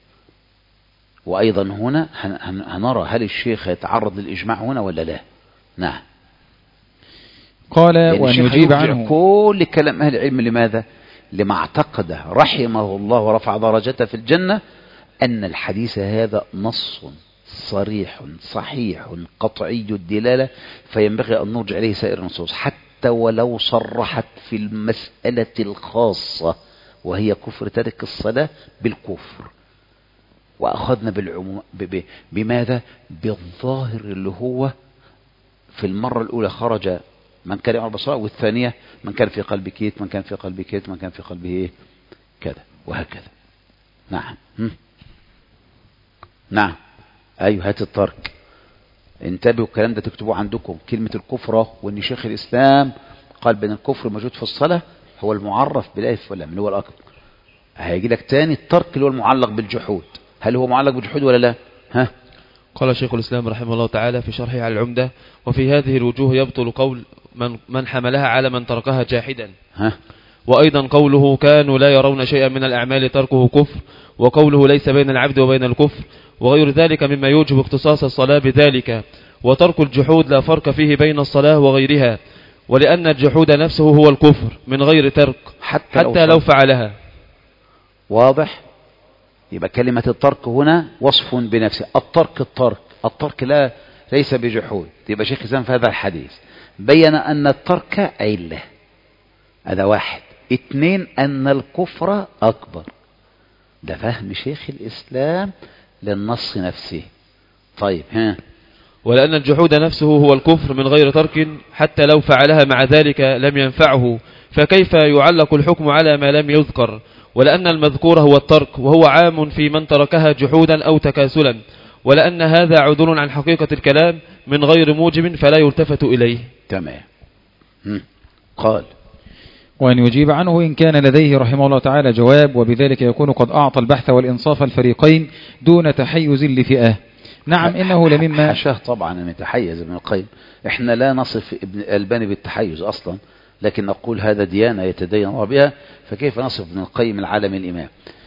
وأيضا هنا هنرى هل الشيخ يتعرض للإجماع هنا ولا لا. نعم. قال وأن يجيب عنه كل كلام أهل العلم. لماذا؟ لما اعتقده رحمه الله ورفع درجته في الجنة أن الحديث هذا نص صريح صحيح قطعي الدلالة فينبغي أن نرجع إليه سائر النصوص حتى ولو صرحت في المسألة الخاصة وهي كفر ترك الصلاة بالكفر. وأخذنا بالعموم بماذا؟ بالظاهر اللي هو في المرة الأولى خرج من كان يعمل بالصلاة والثانية من كان في قلبه كيت من كان في قلبه كيت من كان في قلبه إيه كذا وهكذا. نعم. هم. نعم. أيوه هات الترك. انتبهوا الكلام ده تكتبوه عندكم كلمة الكفر وإن شيخ الإسلام قال بين الكفر موجود في الصلاة هو المعرف بالألف واللام اللي هو الأكبر. هيجي لك تاني الترك اللي هو المعلق بالجحود هل هو معلق بجحود ولا لا؟ ها؟ قال شيخ الإسلام رحمه الله تعالى في شرحه على العمدة: وفي هذه الوجوه يبطل قول من, من حملها على من تركها جاحدا. ها؟ وأيضا قوله كانوا لا يرون شيئا من الأعمال تركه كفر، وقوله ليس بين العبد وبين الكفر، وغير ذلك مما يوجب اختصاص الصلاة بذلك. وترك الجحود لا فرق فيه بين الصلاة وغيرها، ولأن الجحود نفسه هو الكفر من غير ترك حتى, حتى لو فعلها. واضح؟ يبقى كلمة الترك هنا وصف بنفسه. الترك الترك الترك لا ليس بجحود. يبقى شيخ الإسلام في هذا الحديث بين أن الترك علة، هذا واحد. اثنين، أن الكفر أكبر. ده فهم شيخ الإسلام للنص نفسه. طيب ها؟ ولأن الجحود نفسه هو الكفر من غير ترك حتى لو فعلها مع ذلك لم ينفعه، فكيف يعلق الحكم على ما لم يذكر؟ ولأن المذكور هو الترك، وهو عام في من تركها جحودا أو تكاسلا، ولأن هذا عدول عن حقيقة الكلام من غير موجب فلا يلتفت إليه. تمام. قال: وأن يجيب عنه إن كان لديه رحمه الله تعالى جواب، وبذلك يكون قد أعطى البحث والإنصاف الفريقين دون تحيز لفئة. نعم إنه لمما حاشاه طبعا أن يتحيز ابن القيم. إحنا لا نصف ابن الألباني بالتحيز أصلا، لكن نقول هذا ديانة يتدين بها، فكيف نصف ابن القيم العالم الإمام؟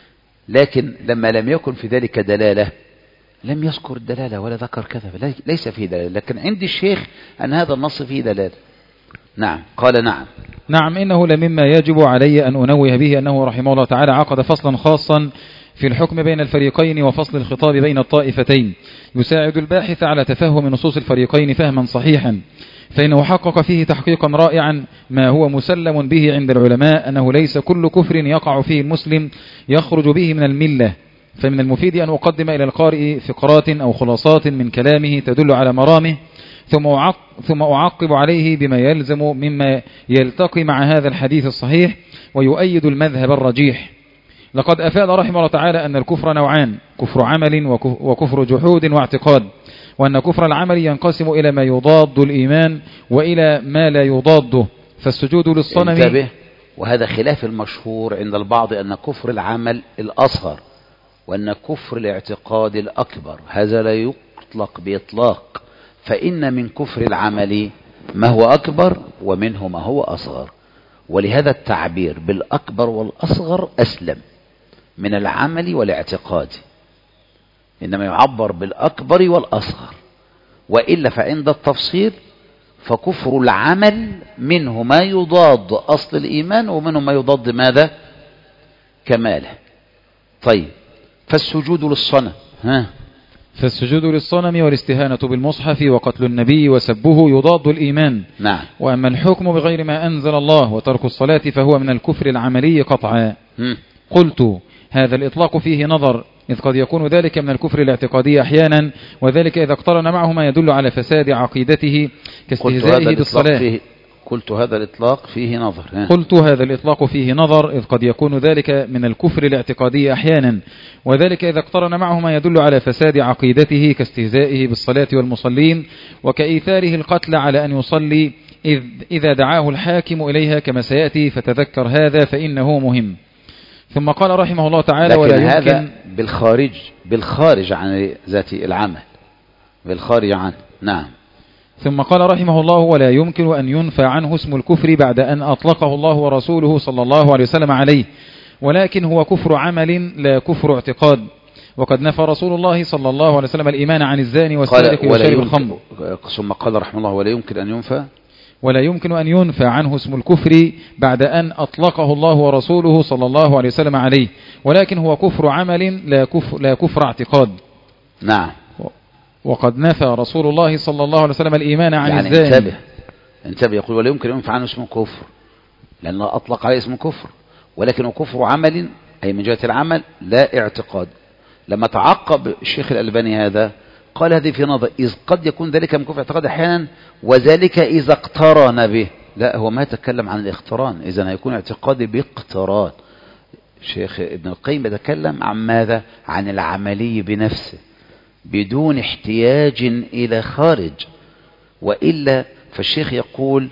لكن لما لم يكن في ذلك دلالة لم يذكر الدلالة ولا ذكر كذا، ليس فيه دلالة. لكن عند الشيخ أن هذا النص فيه دلالة. نعم. قال: نعم نعم إنه لمما يجب علي أن أنوه به أنه رحمه الله تعالى عقد فصلا خاصا في الحكم بين الفريقين وفصل الخطاب بين الطائفتين، يساعد الباحث على تفهم نصوص الفريقين فهما صحيحا، فإنه حقق فيه تحقيقا رائعا ما هو مسلم به عند العلماء، أنه ليس كل كفر يقع فيه المسلم يخرج به من الملة. فمن المفيد أن أقدم إلى القارئ فقرات أو خلاصات من كلامه تدل على مرامه، ثم ثم أعقب عليه بما يلزم مما يلتقي مع هذا الحديث الصحيح ويؤيد المذهب الرجيح. لقد أفاد رحمه الله تعالى أن الكفر نوعان: كفر عمل وكفر جحود واعتقاد، وأن كفر العمل ينقسم إلى ما يضاد الإيمان وإلى ما لا يضاده. فالسجود للصنم انتبه، وهذا خلاف المشهور عند البعض أن كفر العمل الأصغر وأن كفر الاعتقاد الأكبر، هذا لا يطلق بإطلاق، فإن من كفر العمل ما هو أكبر ومنه ما هو أصغر، ولهذا التعبير بالأكبر والأصغر أسلم من العمل والاعتقاد، إنما يعبر بالأكبر والأصغر. وإلا فعند التفصيل فكفر العمل منه ما يضاد أصل الإيمان ومنه ما يضاد ماذا؟ كماله. طيب، فالسجود للصنم ها فالسجود للصنم والاستهانة بالمصحف وقتل النبي وسبه يضاد الإيمان. نعم. وأما الحكم بغير ما أنزل الله وترك الصلاة فهو من الكفر العملي قطعا. م. قلت: هذا الإطلاق فيه نظر، إذ قد يكون ذلك من الكفر الاعتقادي أحيانا، وذلك إذا اقترن معه ما يدل على فساد عقيدته كاستهزائه بالصلاة. قلت هذا الإطلاق فيه نظر ها. قلت هذا الإطلاق فيه نظر إذ قد يكون ذلك من الكفر الاعتقادي أحيانا، وذلك إذا اقترن معه ما يدل على فساد عقيدته كاستهزائه بالصلاة والمصلين وكإيثاره القتل على أن يصلي إذ إذا دعاه الحاكم إليها كما سيأتي، فتذكر هذا فإنه مهم. ثم قال رحمه الله تعالى: ولا يمكن هذا بالخارج بالخارج عن ذات العمل، بالخارج عنه. نعم. ثم قال رحمه الله: ولا يمكن أن ينفى عنه اسم الكفر بعد أن أطلقه الله ورسوله صلى الله عليه وسلم عليه، ولكن هو كفر عمل لا كفر اعتقاد. وقد نفى رسول الله صلى الله عليه وسلم الإيمان عن الزاني والسارق وشارب الخمر. ثم قال رحمه الله: ولا يمكن أن ينفى ولا يمكن أن ينفى عنه اسم الكفر بعد أن أطلقه الله ورسوله صلى الله عليه وسلم عليه، ولكن هو كفر عمل لا كفر, لا كفر اعتقاد. نعم. وقد نفى رسول الله صلى الله عليه وسلم الإيمان عن يعني الزاني. انتبه انتبه يقول: ولا يمكن أن ينفى عنه اسم كفر، لأنه أطلق عليه اسم كفر، ولكن كفر عمل أي من جهة العمل لا اعتقاد. لما تعقب الشيخ الألباني هذا قال: هذه في نظر، إذ قد يكون ذلك من كفر اعتقاد أحيانا، وذلك إذا اقترن به. لا، هو ما يتكلم عن الاقتران، إذا هيكون اعتقادي باقتران. الشيخ ابن القيم يتكلم عن ماذا؟ عن العملي بنفسه بدون احتياج إلى خارج. وإلا فالشيخ يقول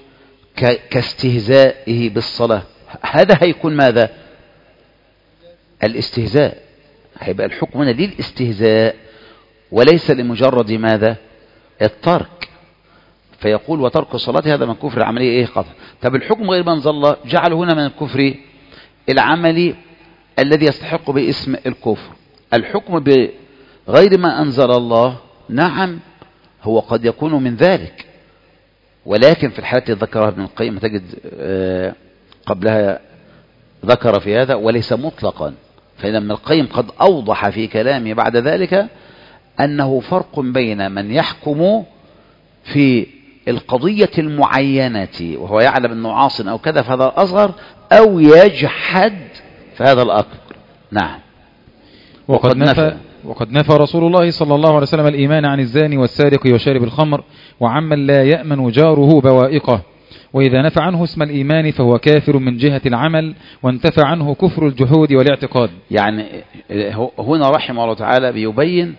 كاستهزائه بالصلاة، هذا هيكون ماذا؟ الاستهزاء. هيبقى الحكم هنا للاستهزاء وليس لمجرد ماذا؟ الترك. فيقول وترك الصلاة هذا من كفر العملية ايه قطع. طب الحكم غير ما انزل الله جعله هنا من الكفر العملي الذي يستحق باسم الكفر. الحكم بغير ما انزل الله نعم هو قد يكون من ذلك، ولكن في الحالة التي ذكرها ابن القيم تجد قبلها ذكر في هذا وليس مطلقا. فإن ابن القيم قد أوضح في كلامه بعد ذلك أنه فرق بين من يحكم في القضية المعينة وهو يعلم أنه عاص أو كذا فهذا الأصغر، أو يجحد فهذا الأكبر. نعم. وقد, وقد نفى وقد نفى رسول الله صلى الله عليه وسلم الإيمان عن الزاني والسارق وشارب الخمر وعمن لا يأمن جاره بوائقه، وإذا نفى عنه اسم الإيمان فهو كافر من جهة العمل، وانتفى عنه كفر الجحود والاعتقاد. يعني هنا رحمه الله تعالى بيبين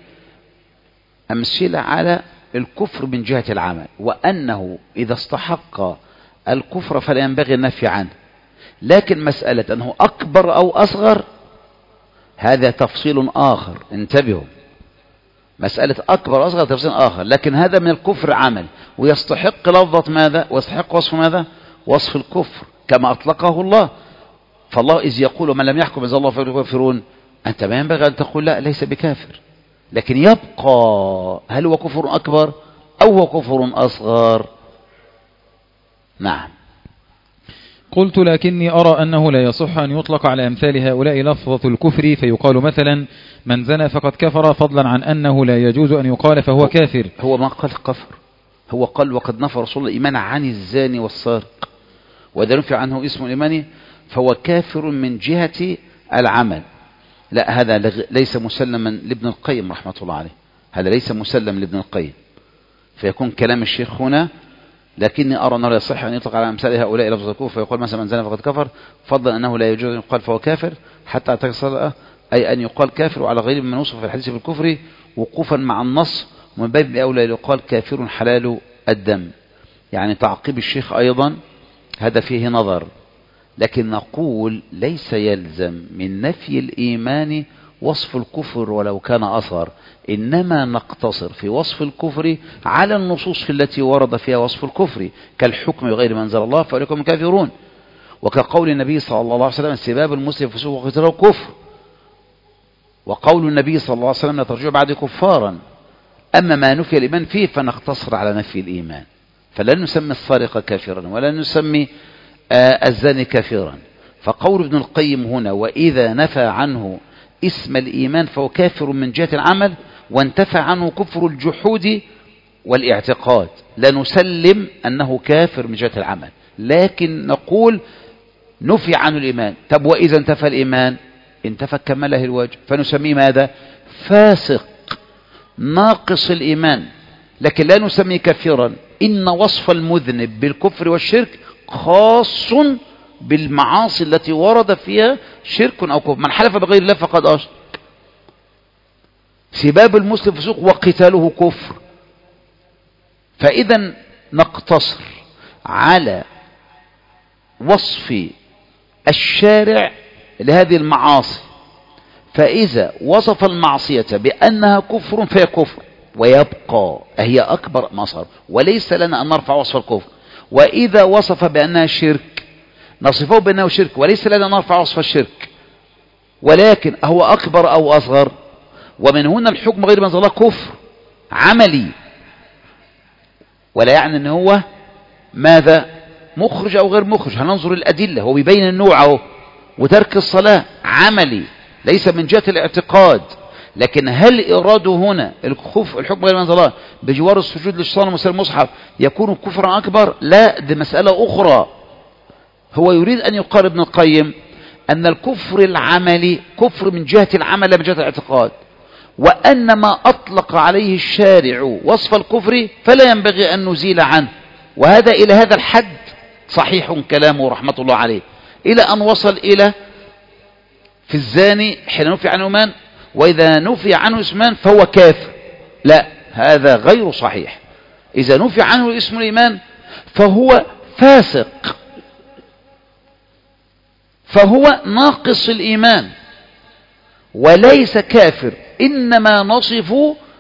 أمثلة على الكفر من جهة العمل، وأنه إذا استحق الكفر فلا ينبغي النفي عنه، لكن مسألة أنه أكبر أو أصغر هذا تفصيل آخر. انتبهوا، مسألة أكبر أو أصغر تفصيل آخر، لكن هذا من الكفر عمل ويستحق لفظة ماذا؟ ويستحق وصف ماذا؟ وصف الكفر كما أطلقه الله. فالله إذ يقول من لم يحكم بما أنزل الله فأولئك هم الكافرون، أنت ما ينبغي أن تقول لا ليس بكافر، لكن يبقى هل هو كفر أكبر أو هو كفر أصغر؟ نعم. قلت لكني أرى أنه لا يصح أن يطلق على أمثال هؤلاء لفظة الكفر، فيقال مثلا من زنى فقد كفر، فضلا عن أنه لا يجوز أن يقال فهو كافر. هو ما قال كفر، هو قال وقد نفى رسول الله الإيمان عن الزاني والسارق، وإذا نفي عنه اسم الإيمان فهو كافر من جهة العمل. لا، هذا ليس مسلما لابن القيم رحمة الله عليه، هذا ليس مسلم لابن القيم، فيكون كلام الشيخ هنا لكني أرى أنه لا يصح أن يطلق على أمثال هؤلاء لفظ الكفر، فيقول مثلا من زنى فقد كفر، فضلا أنه لا يجوز أن يقال فهو كافر حتى اعتقد الصلاة، أي أن يقال كافر وعلى غير من وصف في الحديث بالكفر وقوفا مع النص، ومن باب أولى يقال كافر حلال الدم. يعني تعقيب الشيخ أيضا هذا فيه نظر، لكن نقول ليس يلزم من نفي الإيمان وصف الكفر ولو كان أصغر، إنما نقتصر في وصف الكفر على النصوص التي ورد فيها وصف الكفر كالحكم بغير ما أنزل الله فأولئك هم الكافرون، وكقول النبي صلى الله عليه وسلم سباب المسلم فسوق وقتاله كفر، وقول النبي صلى الله عليه وسلم لا ترجعوا بعد كفارا. أما ما نفي الإيمان فيه فنقتصر على نفي الإيمان، فلا نسمي السارق كافرا ولا نسمي آه الزاني كافرا. فقول ابن القيم هنا وإذا نفى عنه اسم الإيمان فهو كافر من جهة العمل، وانتفى عنه كفر الجحود والاعتقاد، لا نسلم أنه كافر من جهة العمل، لكن نقول نفي عنه الإيمان. طب وإذا انتفى الإيمان انتفى كمله الوجه، فنسميه ماذا؟ فاسق ناقص الإيمان، لكن لا نسميه كافرا. إن وصف المذنب بالكفر والشرك خاص بالمعاصي التي ورد فيها شرك أو كفر. من حلف بغير الله فقد أشرك. سباب المسلم فسوق وقتاله كفر. فإذا نقتصر على وصف الشارع لهذه المعاصي، فإذا وصف المعصية بأنها كفر فهي كفر ويبقى هي أكبر مصر، وليس لنا أن نرفع وصف الكفر. وإذا وصف بأنها شرك نصفه بأنه شرك وليس لنا أن نرفع وصف الشرك، ولكن هو أكبر أو أصغر. ومن هنا الحكم غير ما أنزل الله كفر عملي، ولا يعني أنه هو ماذا مخرج أو غير مخرج. هننظر الأدلة، هو بيبين النوع اهو. وترك الصلاة عملي ليس من جهة الاعتقاد، لكن هل إراده هنا الخوف الحكم غير ما أنزل الله بجوار السجود للشيطان ومسال المصحف يكون كفرا أكبر؟ لا، دي مسألة أخرى. هو يريد أن يقال ابن القيم أن الكفر العملي كفر من جهة العمل لا من جهة الاعتقاد، وأن ما أطلق عليه الشارع وصف الكفر فلا ينبغي أن نزيل عنه. وهذا إلى هذا الحد صحيح كلامه رحمة الله عليه، إلى أن وصل إلى في الزاني حين نفي عنه إيمان وإذا نفي عنه اسمان فهو كافر. لا، هذا غير صحيح. إذا نفي عنه اسم الإيمان فهو فاسق، فهو ناقص الإيمان، وليس كافر، إنما نصف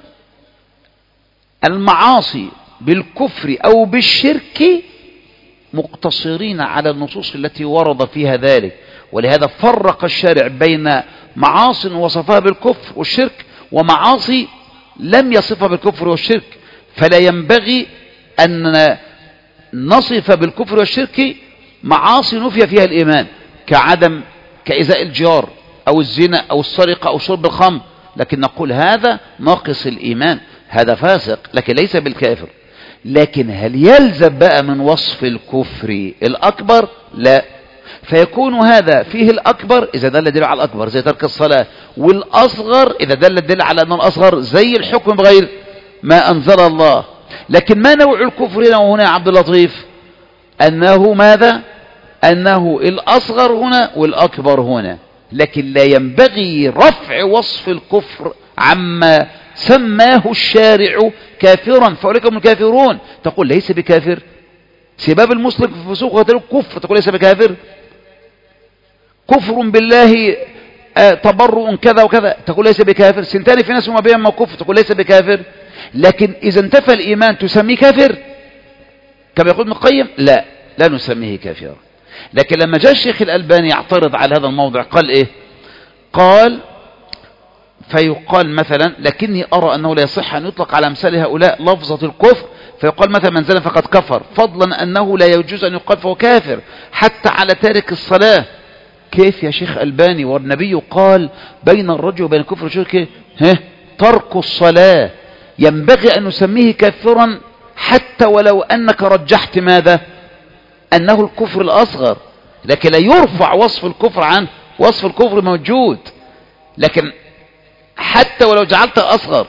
المعاصي بالكفر أو بالشرك مقتصرين على النصوص التي ورد فيها ذلك. ولهذا فرق الشارع بين معاصي وصفها بالكفر والشرك ومعاصي لم يصفها بالكفر والشرك. فلا ينبغي أن نصف بالكفر والشرك معاصي نفي فيها الإيمان، كعدم كإزاء الجار أو الزنا أو السرقة أو شرب الخمر، لكن نقول هذا ناقص الإيمان، هذا فاسق، لكن ليس بالكافر. لكن هل يلزم بقى من وصف الكفر الأكبر؟ لا. فيكون هذا فيه الأكبر إذا دل دل على الأكبر زي ترك الصلاة، والأصغر إذا دل دل على أن الأصغر زي الحكم بغير ما أنزل الله. لكن ما نوع الكفر هنا وهنا يا عبد اللطيف؟ أنه ماذا؟ أنه الأصغر هنا والأكبر هنا. لكن لا ينبغي رفع وصف الكفر عما سماه الشارع كافرا، فأولئك هم الكافرون. تقول ليس بكافر. سباب المسلم في الفسوق وقتل كفر، تقول ليس بكافر. كفر بالله آه تبرؤ كذا وكذا، تقول ليس بكافر. سنتان في ناس وما بينهم كفر، تقول ليس بكافر. لكن إذا انتفى الإيمان تسميه كافر كما يقول ابن القيم؟ لا، لا نسميه كافرا. لكن لما جاء الشيخ الألباني يعترض على هذا الموضع قال إيه؟ قال فيقال مثلا لكني أرى أنه لا يصح أن يطلق على أمثال هؤلاء لفظة الكفر، فيقال مثلا من زلم فقد كفر، فضلا أنه لا يجوز أن يقال فهو كافر حتى على تارك الصلاة. كيف يا شيخ ألباني؟ والنبي قال بين الرجل وبين الكفر والشرك ها ترك الصلاة، ينبغي أن نسميه كافرا حتى ولو أنك رجحت ماذا؟ أنه الكفر الأصغر، لكن لا يرفع وصف الكفر عنه، وصف الكفر موجود، لكن حتى ولو جعلت أصغر.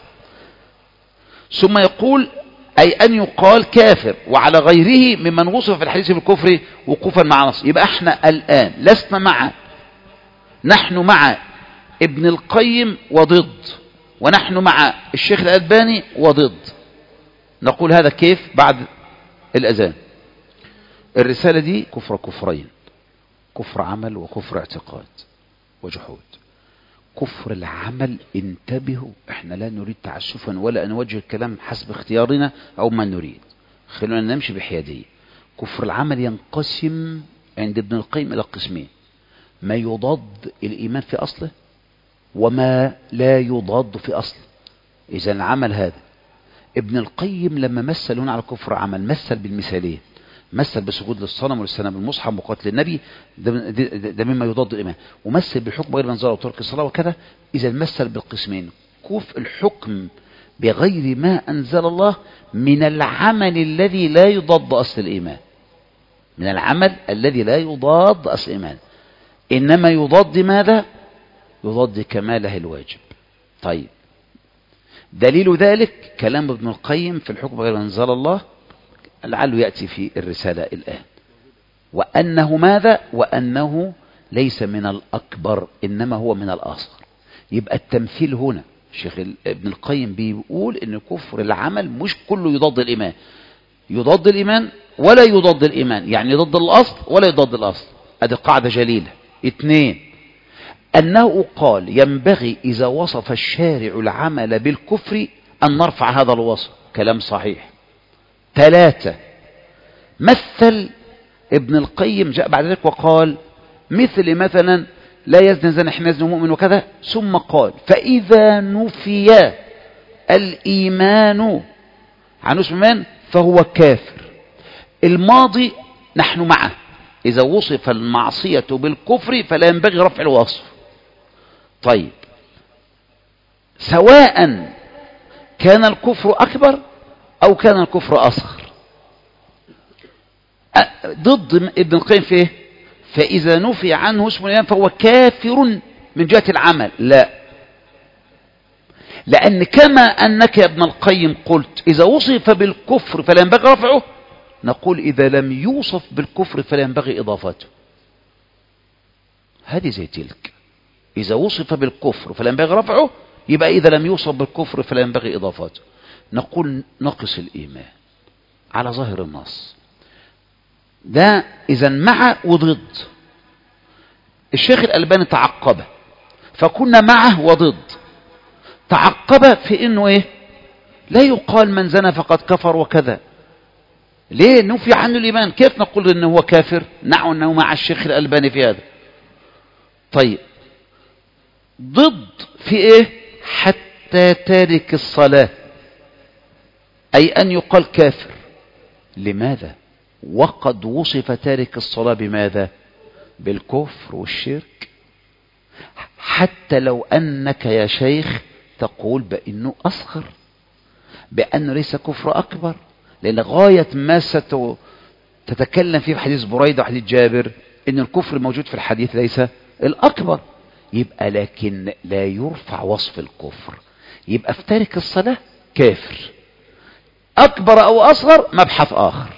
ثم يقول أي أن يقال كافر وعلى غيره ممن وصف في الحديث بالكفر وقوفا مع نص. يبقى احنا الآن لسنا مع، نحن مع ابن القيم وضد، ونحن مع الشيخ الألباني وضد. نقول هذا كيف؟ بعد الأذان. الرسالة دي كفر كفرين، كفر عمل وكفر اعتقاد وجحود. كفر العمل انتبهوا، احنا لا نريد تعسفا ولا ان نوجه الكلام حسب اختيارنا او ما نريد، خلونا نمشي بحيادية. كفر العمل ينقسم عند ابن القيم الى قسمين: ما يضاد الايمان في اصله وما لا يضاد في اصله. اذا العمل هذا ابن القيم لما مثل هنا على كفر عمل مثل بالمثالين، مثل بسجود للصنم والاستهانة بالمصحف وقتل النبي، ده, ده, ده مما يضاد الإيمان، ومثل بالحكم غير منزل وترك الصلاة وكذا. إذا مثل بالقسمين: كف الحكم بغير ما أنزل الله من العمل الذي لا يضاد أصل الإيمان، من العمل الذي لا يضاد أصل الإيمان، إنما يضاد ماذا؟ يضاد كماله الواجب. طيب، دليل ذلك كلام ابن القيم في الحكم غير ما أنزل الله، لعله يأتي في الرسالة الآن. وأنه ماذا؟ وأنه ليس من الأكبر إنما هو من الأصغر. يبقى التمثيل هنا الشيخ ابن القيم بيقول إن كفر العمل مش كله يضاد الإيمان، يضاد الإيمان ولا يضاد الإيمان، يعني يضاد الأصل ولا يضاد الأصل. هذه قاعدة جليلة. اثنين، أنه قال ينبغي إذا وصف الشارع العمل بالكفر أن نرفع هذا الوصف، كلام صحيح. ثلاثة، مثل ابن القيم جاء بعد ذلك وقال مثل مثلا لا يزني زنا حين يزني مؤمن وكذا، ثم قال فإذا نفي الإيمان عن اسم من فهو كافر. الماضي نحن معه، إذا وصف المعصية بالكفر فلا ينبغي رفع الوصف. طيب، سواء كان الكفر أكبر أو كان الكفر أصغر، ضد ابن القيم فيه فإذا نفي عنه اسم الإيمان فهو كافر من جهة العمل. لا، لأن كما أنك يا ابن القيم قلت إذا وصف بالكفر فلا ينبغي رفعه، نقول إذا لم يوصف بالكفر فلا ينبغي إضافته. هذه زي تلك، إذا وصف بالكفر فلا ينبغي رفعه، يبقى إذا لم يوصف بالكفر فلا ينبغي إضافته. نقول نقص الإيمان على ظاهر النص ده، إذا مع وضد. الشيخ الألباني تعقبه فكنا معه وضد. تعقب في انه ايه؟ لا يقال من زنى فقد كفر وكذا. ليه نفي عنه الايمان؟ كيف نقول انه هو كافر؟ نعم انه مع الشيخ الألباني في هذا. طيب ضد في ايه؟ حتى تارك الصلاة، اي ان يقال كافر. لماذا؟ وقد وصف تارك الصلاة بماذا؟ بالكفر والشرك. حتى لو انك يا شيخ تقول بانه اصغر، بانه ليس كفر اكبر، لان غاية ما ستتكلم فيه في حديث بريدة وحديث جابر ان الكفر الموجود في الحديث ليس الاكبر. يبقى لكن لا يرفع وصف الكفر. يبقى في تارك الصلاة كافر، اكبر او اصغر مبحث اخر.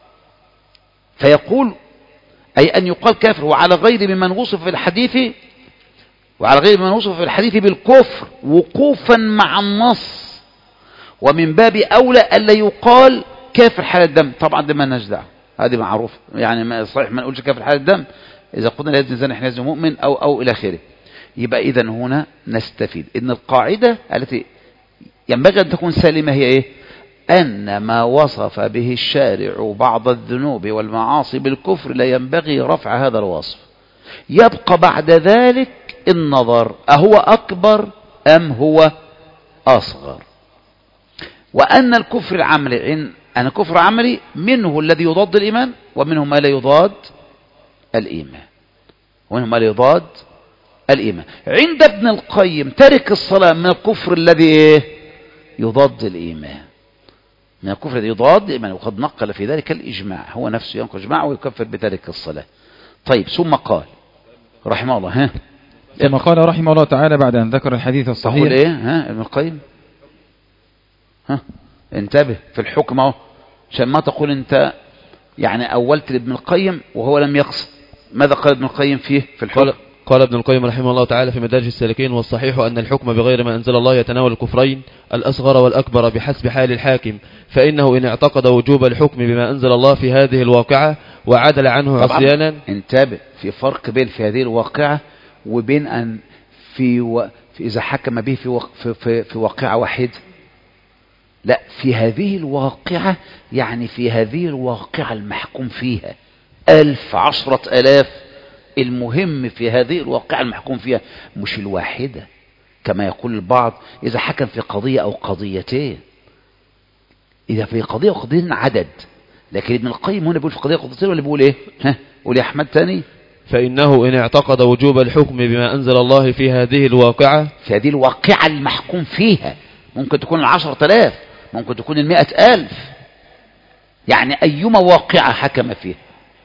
فيقول اي ان يقال كافر وعلى غير ممن وصف في الحديث وعلى غير ممن وصف في الحديث بالكفر وقوفا مع النص. ومن باب اولى الا يقال كافر حال الدم. طبعا ده ما لناش دعوه، هذه معروف يعني. ما صحيح ما نقولش كافر حال الدم اذا قلنا لا يزني زاني حين يزني مؤمن او او الى اخره. يبقى اذا هنا نستفيد ان القاعده التي ينبغي ان تكون سالمه هي ايه؟ ان ما وصف به الشارع بعض الذنوب والمعاصي بالكفر لا ينبغي رفع هذا الوصف. يبقى بعد ذلك النظر أهو أكبر أم هو أصغر. وأن الكفر العملي أن الكفر عملي منه الذي يضاد الإيمان ومنه ما لا يضاد الإيمان ومنه ما لا يضاد الإيمان. عند ابن القيم ترك الصلاة من الكفر الذي يضاد الإيمان، من الكفر الذي يضاد الإيمان، وقد نقل في ذلك الإجماع، هو نفسه ينقل الإجماع ويكفر بترك الصلاة. طيب ثم قال رحمه الله ها ثم قال رحمه الله تعالى بعد أن ذكر الحديث الصحيح. تقول إيه ها ابن القيم؟ ها انتبه في الحكم اهو، عشان ما تقول أنت يعني أولت لابن القيم وهو لم يقصد. ماذا قال ابن القيم فيه في الحكم؟ قال, قال ابن القيم رحمه الله تعالى في مدارج السالكين: والصحيح أن الحكم بغير ما أنزل الله يتناول الكفرين الأصغر والأكبر بحسب حال الحاكم، فإنه إن اعتقد وجوب الحكم بما أنزل الله في هذه الواقعة وعدل عنه عصيانا. انتبه في فرق بين في هذه الواقعة وبين أن في, و... في إذا حكم به في, و... في, في, في واقعة واحدة. لا، في هذه الواقعة يعني في هذه الواقعة المحكوم فيها ألف عشرة ألاف. المهم في هذه الواقعة المحكوم فيها مش الواحدة كما يقول البعض. إذا حكم في قضية أو قضيتين، إذا في قضية وقضيتين عدد، لكن ابن القيم هنا بيقول في قضية وقضيتين ولا بيقول إيه؟ ها قول يا أحمد تاني. فإنه إن اعتقد وجوب الحكم بما أنزل الله في هذه الواقعة، في هذه الواقعة المحكوم فيها، ممكن تكون العشرة آلاف، ممكن تكون المئة ألف، يعني أيما واقعة حكم فيها.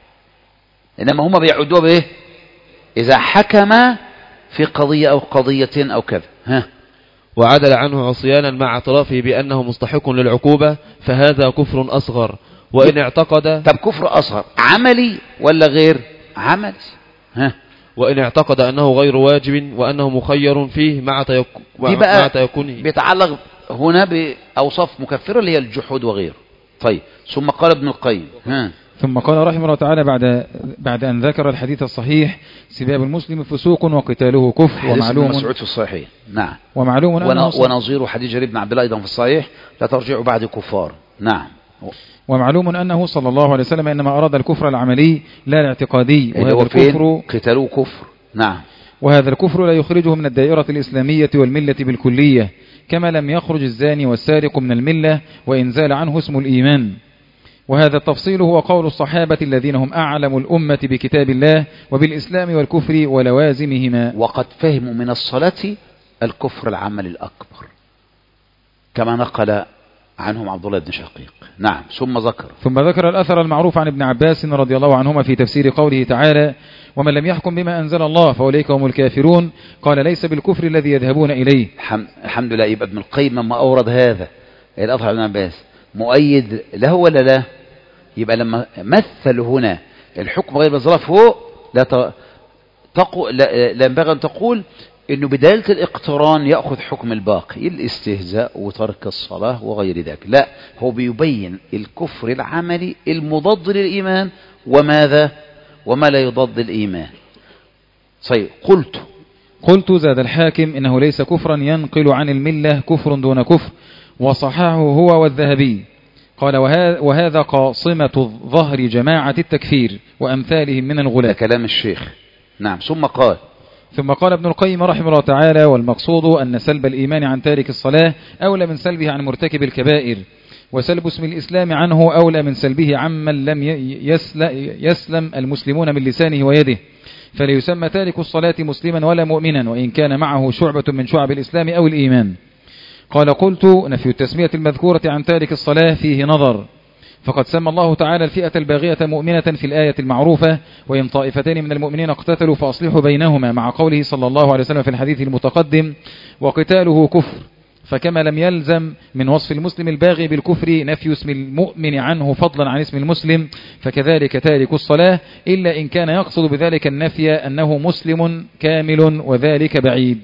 إنما هم بيعودوا بإيه؟ إذا حكم في قضية أو قضيتين أو كذا ها وعدل عنه عصيانا مع اعترافه بأنه مستحق للعقوبة فهذا كفر أصغر. وإن اعتقد طب كفر أصغر عملي ولا غير عملي؟ ها وإن اعتقد أنه غير واجب وأنه مخير فيه مع تيقن مع تيقنه، بيتعلق هنا بأوصاف مكفرة اللي هي الجحود وغيره. طيب ثم قال ابن القيم ها ثم قال رحمه الله تعالى بعد بعد أن ذكر الحديث الصحيح: سباب المسلم فسوق وقتاله كفر. ومعلوم مسعود في الصحيح نعم، ومعلوم ونظير حديث جرير بن عبد الله أيضا في الصحيح: لا ترجعوا بعد كفار. نعم. ومعلوم أنه صلى الله عليه وسلم إنما أراد الكفر العملي لا الاعتقادي، وهذا الكفر قتاله كفر. نعم. وهذا الكفر لا يخرجه من الدائرة الإسلامية والملة بالكلية، كما لم يخرج الزاني والسارق من الملة وإن زال عنه اسم الإيمان. وهذا التفصيل هو قول الصحابة الذين هم أعلم الأمة بكتاب الله وبالإسلام والكفر ولوازمهما. وقد فهموا من الصلاة الكفر العمل الأكبر كما نقل عنهم عبد الله بن شقيق. نعم. ثم ذكر ثم ذكر الأثر المعروف عن ابن عباس رضي الله عنهما في تفسير قوله تعالى: ومن لم يحكم بما أنزل الله فأولئك هم الكافرون. قال: ليس بالكفر الذي يذهبون إليه. الحمد لله. يبقى ابن القيم لما أورد هذا الأثر عن ابن عباس مؤيد له ولا لا؟ يبقى لما مثل هنا الحكم غير بالظلف فوق لا تقول لا ينبغي أن تقول إنه بداية الاقتران يأخذ حكم الباقي، الاستهزاء وترك الصلاة وغير ذلك. لا، هو بيبين الكفر العملي المضاد للإيمان وماذا وما لا يضاد الإيمان. صحيح. قلت قلت زاد الحاكم إنه ليس كفرا ينقل عن الملة كفر دون كفر، وصححه هو والذهبي. قال وهذا قاصمة ظهر جماعة التكفير وأمثالهم من الغلاة. كلام الشيخ. نعم. ثم قال ثم قال ابن القيم رحمه الله تعالى والمقصود أن سلب الإيمان عن تارك الصلاة أولى من سلبه عن مرتكب الكبائر، وسلب اسم الإسلام عنه أولى من سلبه عمن لم يسلم المسلمون من لسانه ويده، فليسمى تارك الصلاة مسلما ولا مؤمنا وإن كان معه شعبة من شعب الإسلام أو الإيمان. قال قلت نفي التسمية المذكورة عن تارك الصلاة فيه نظر، فقد سمى الله تعالى الفئة الباغية مؤمنة في الآية المعروفة، وإن طائفتين من المؤمنين اقتتلوا فأصلحوا بينهما، مع قوله صلى الله عليه وسلم في الحديث المتقدم وقتاله كفر، فكما لم يلزم من وصف المسلم الباغي بالكفر نفي اسم المؤمن عنه فضلا عن اسم المسلم، فكذلك تارك الصلاة، إلا إن كان يقصد بذلك النفي أنه مسلم كامل وذلك بعيد.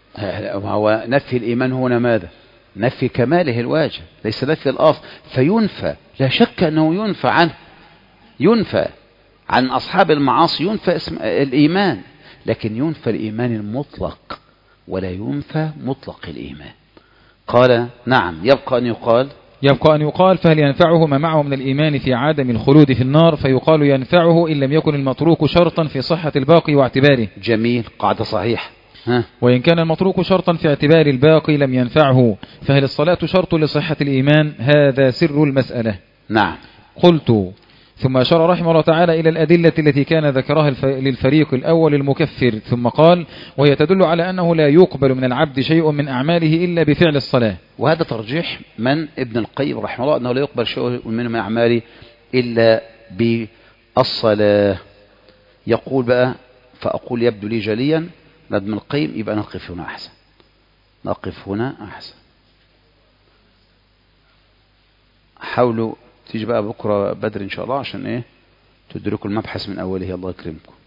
هو نفي الإيمان هنا ماذا؟ نفي كماله الواجب، ليس نفي الأصل، فينفى، لا شك أنه ينفى عنه، ينفى عن أصحاب المعاصي، ينفى اسم الإيمان، لكن ينفى الإيمان المطلق ولا ينفى مطلق الإيمان. قال نعم. يبقى أن يقال يبقى أن يقال فهل ينفعه ما معه من الإيمان في عدم الخلود في النار؟ فيقال ينفعه إن لم يكن المتروك شرطا في صحة الباقي واعتباره. جميل، قاعدة صحيح. ها. وإن كان المتروك شرطا في اعتبار الباقي لم ينفعه، فهل الصلاة شرط لصحة الإيمان؟ هذا سر المسألة. نعم. قلت ثم أشار رحمه الله تعالى إلى الأدلة التي كان ذكرها للفريق الأول المكفر، ثم قال وهي تدل على أنه لا يقبل من العبد شيء من أعماله إلا بفعل الصلاة. وهذا ترجيح من ابن القيم رحمه الله، أنه لا يقبل شيء من أعماله إلا بالصلاة. يقول بقى فأقول يبدو لي جليا ابن القيم، يبقى نقف هنا أحسن، نقف هنا أحسن. حاولوا تيجي بقى بكرة بدر إن شاء الله عشان إيه تدركوا المبحث من أوله. الله يكرمكم.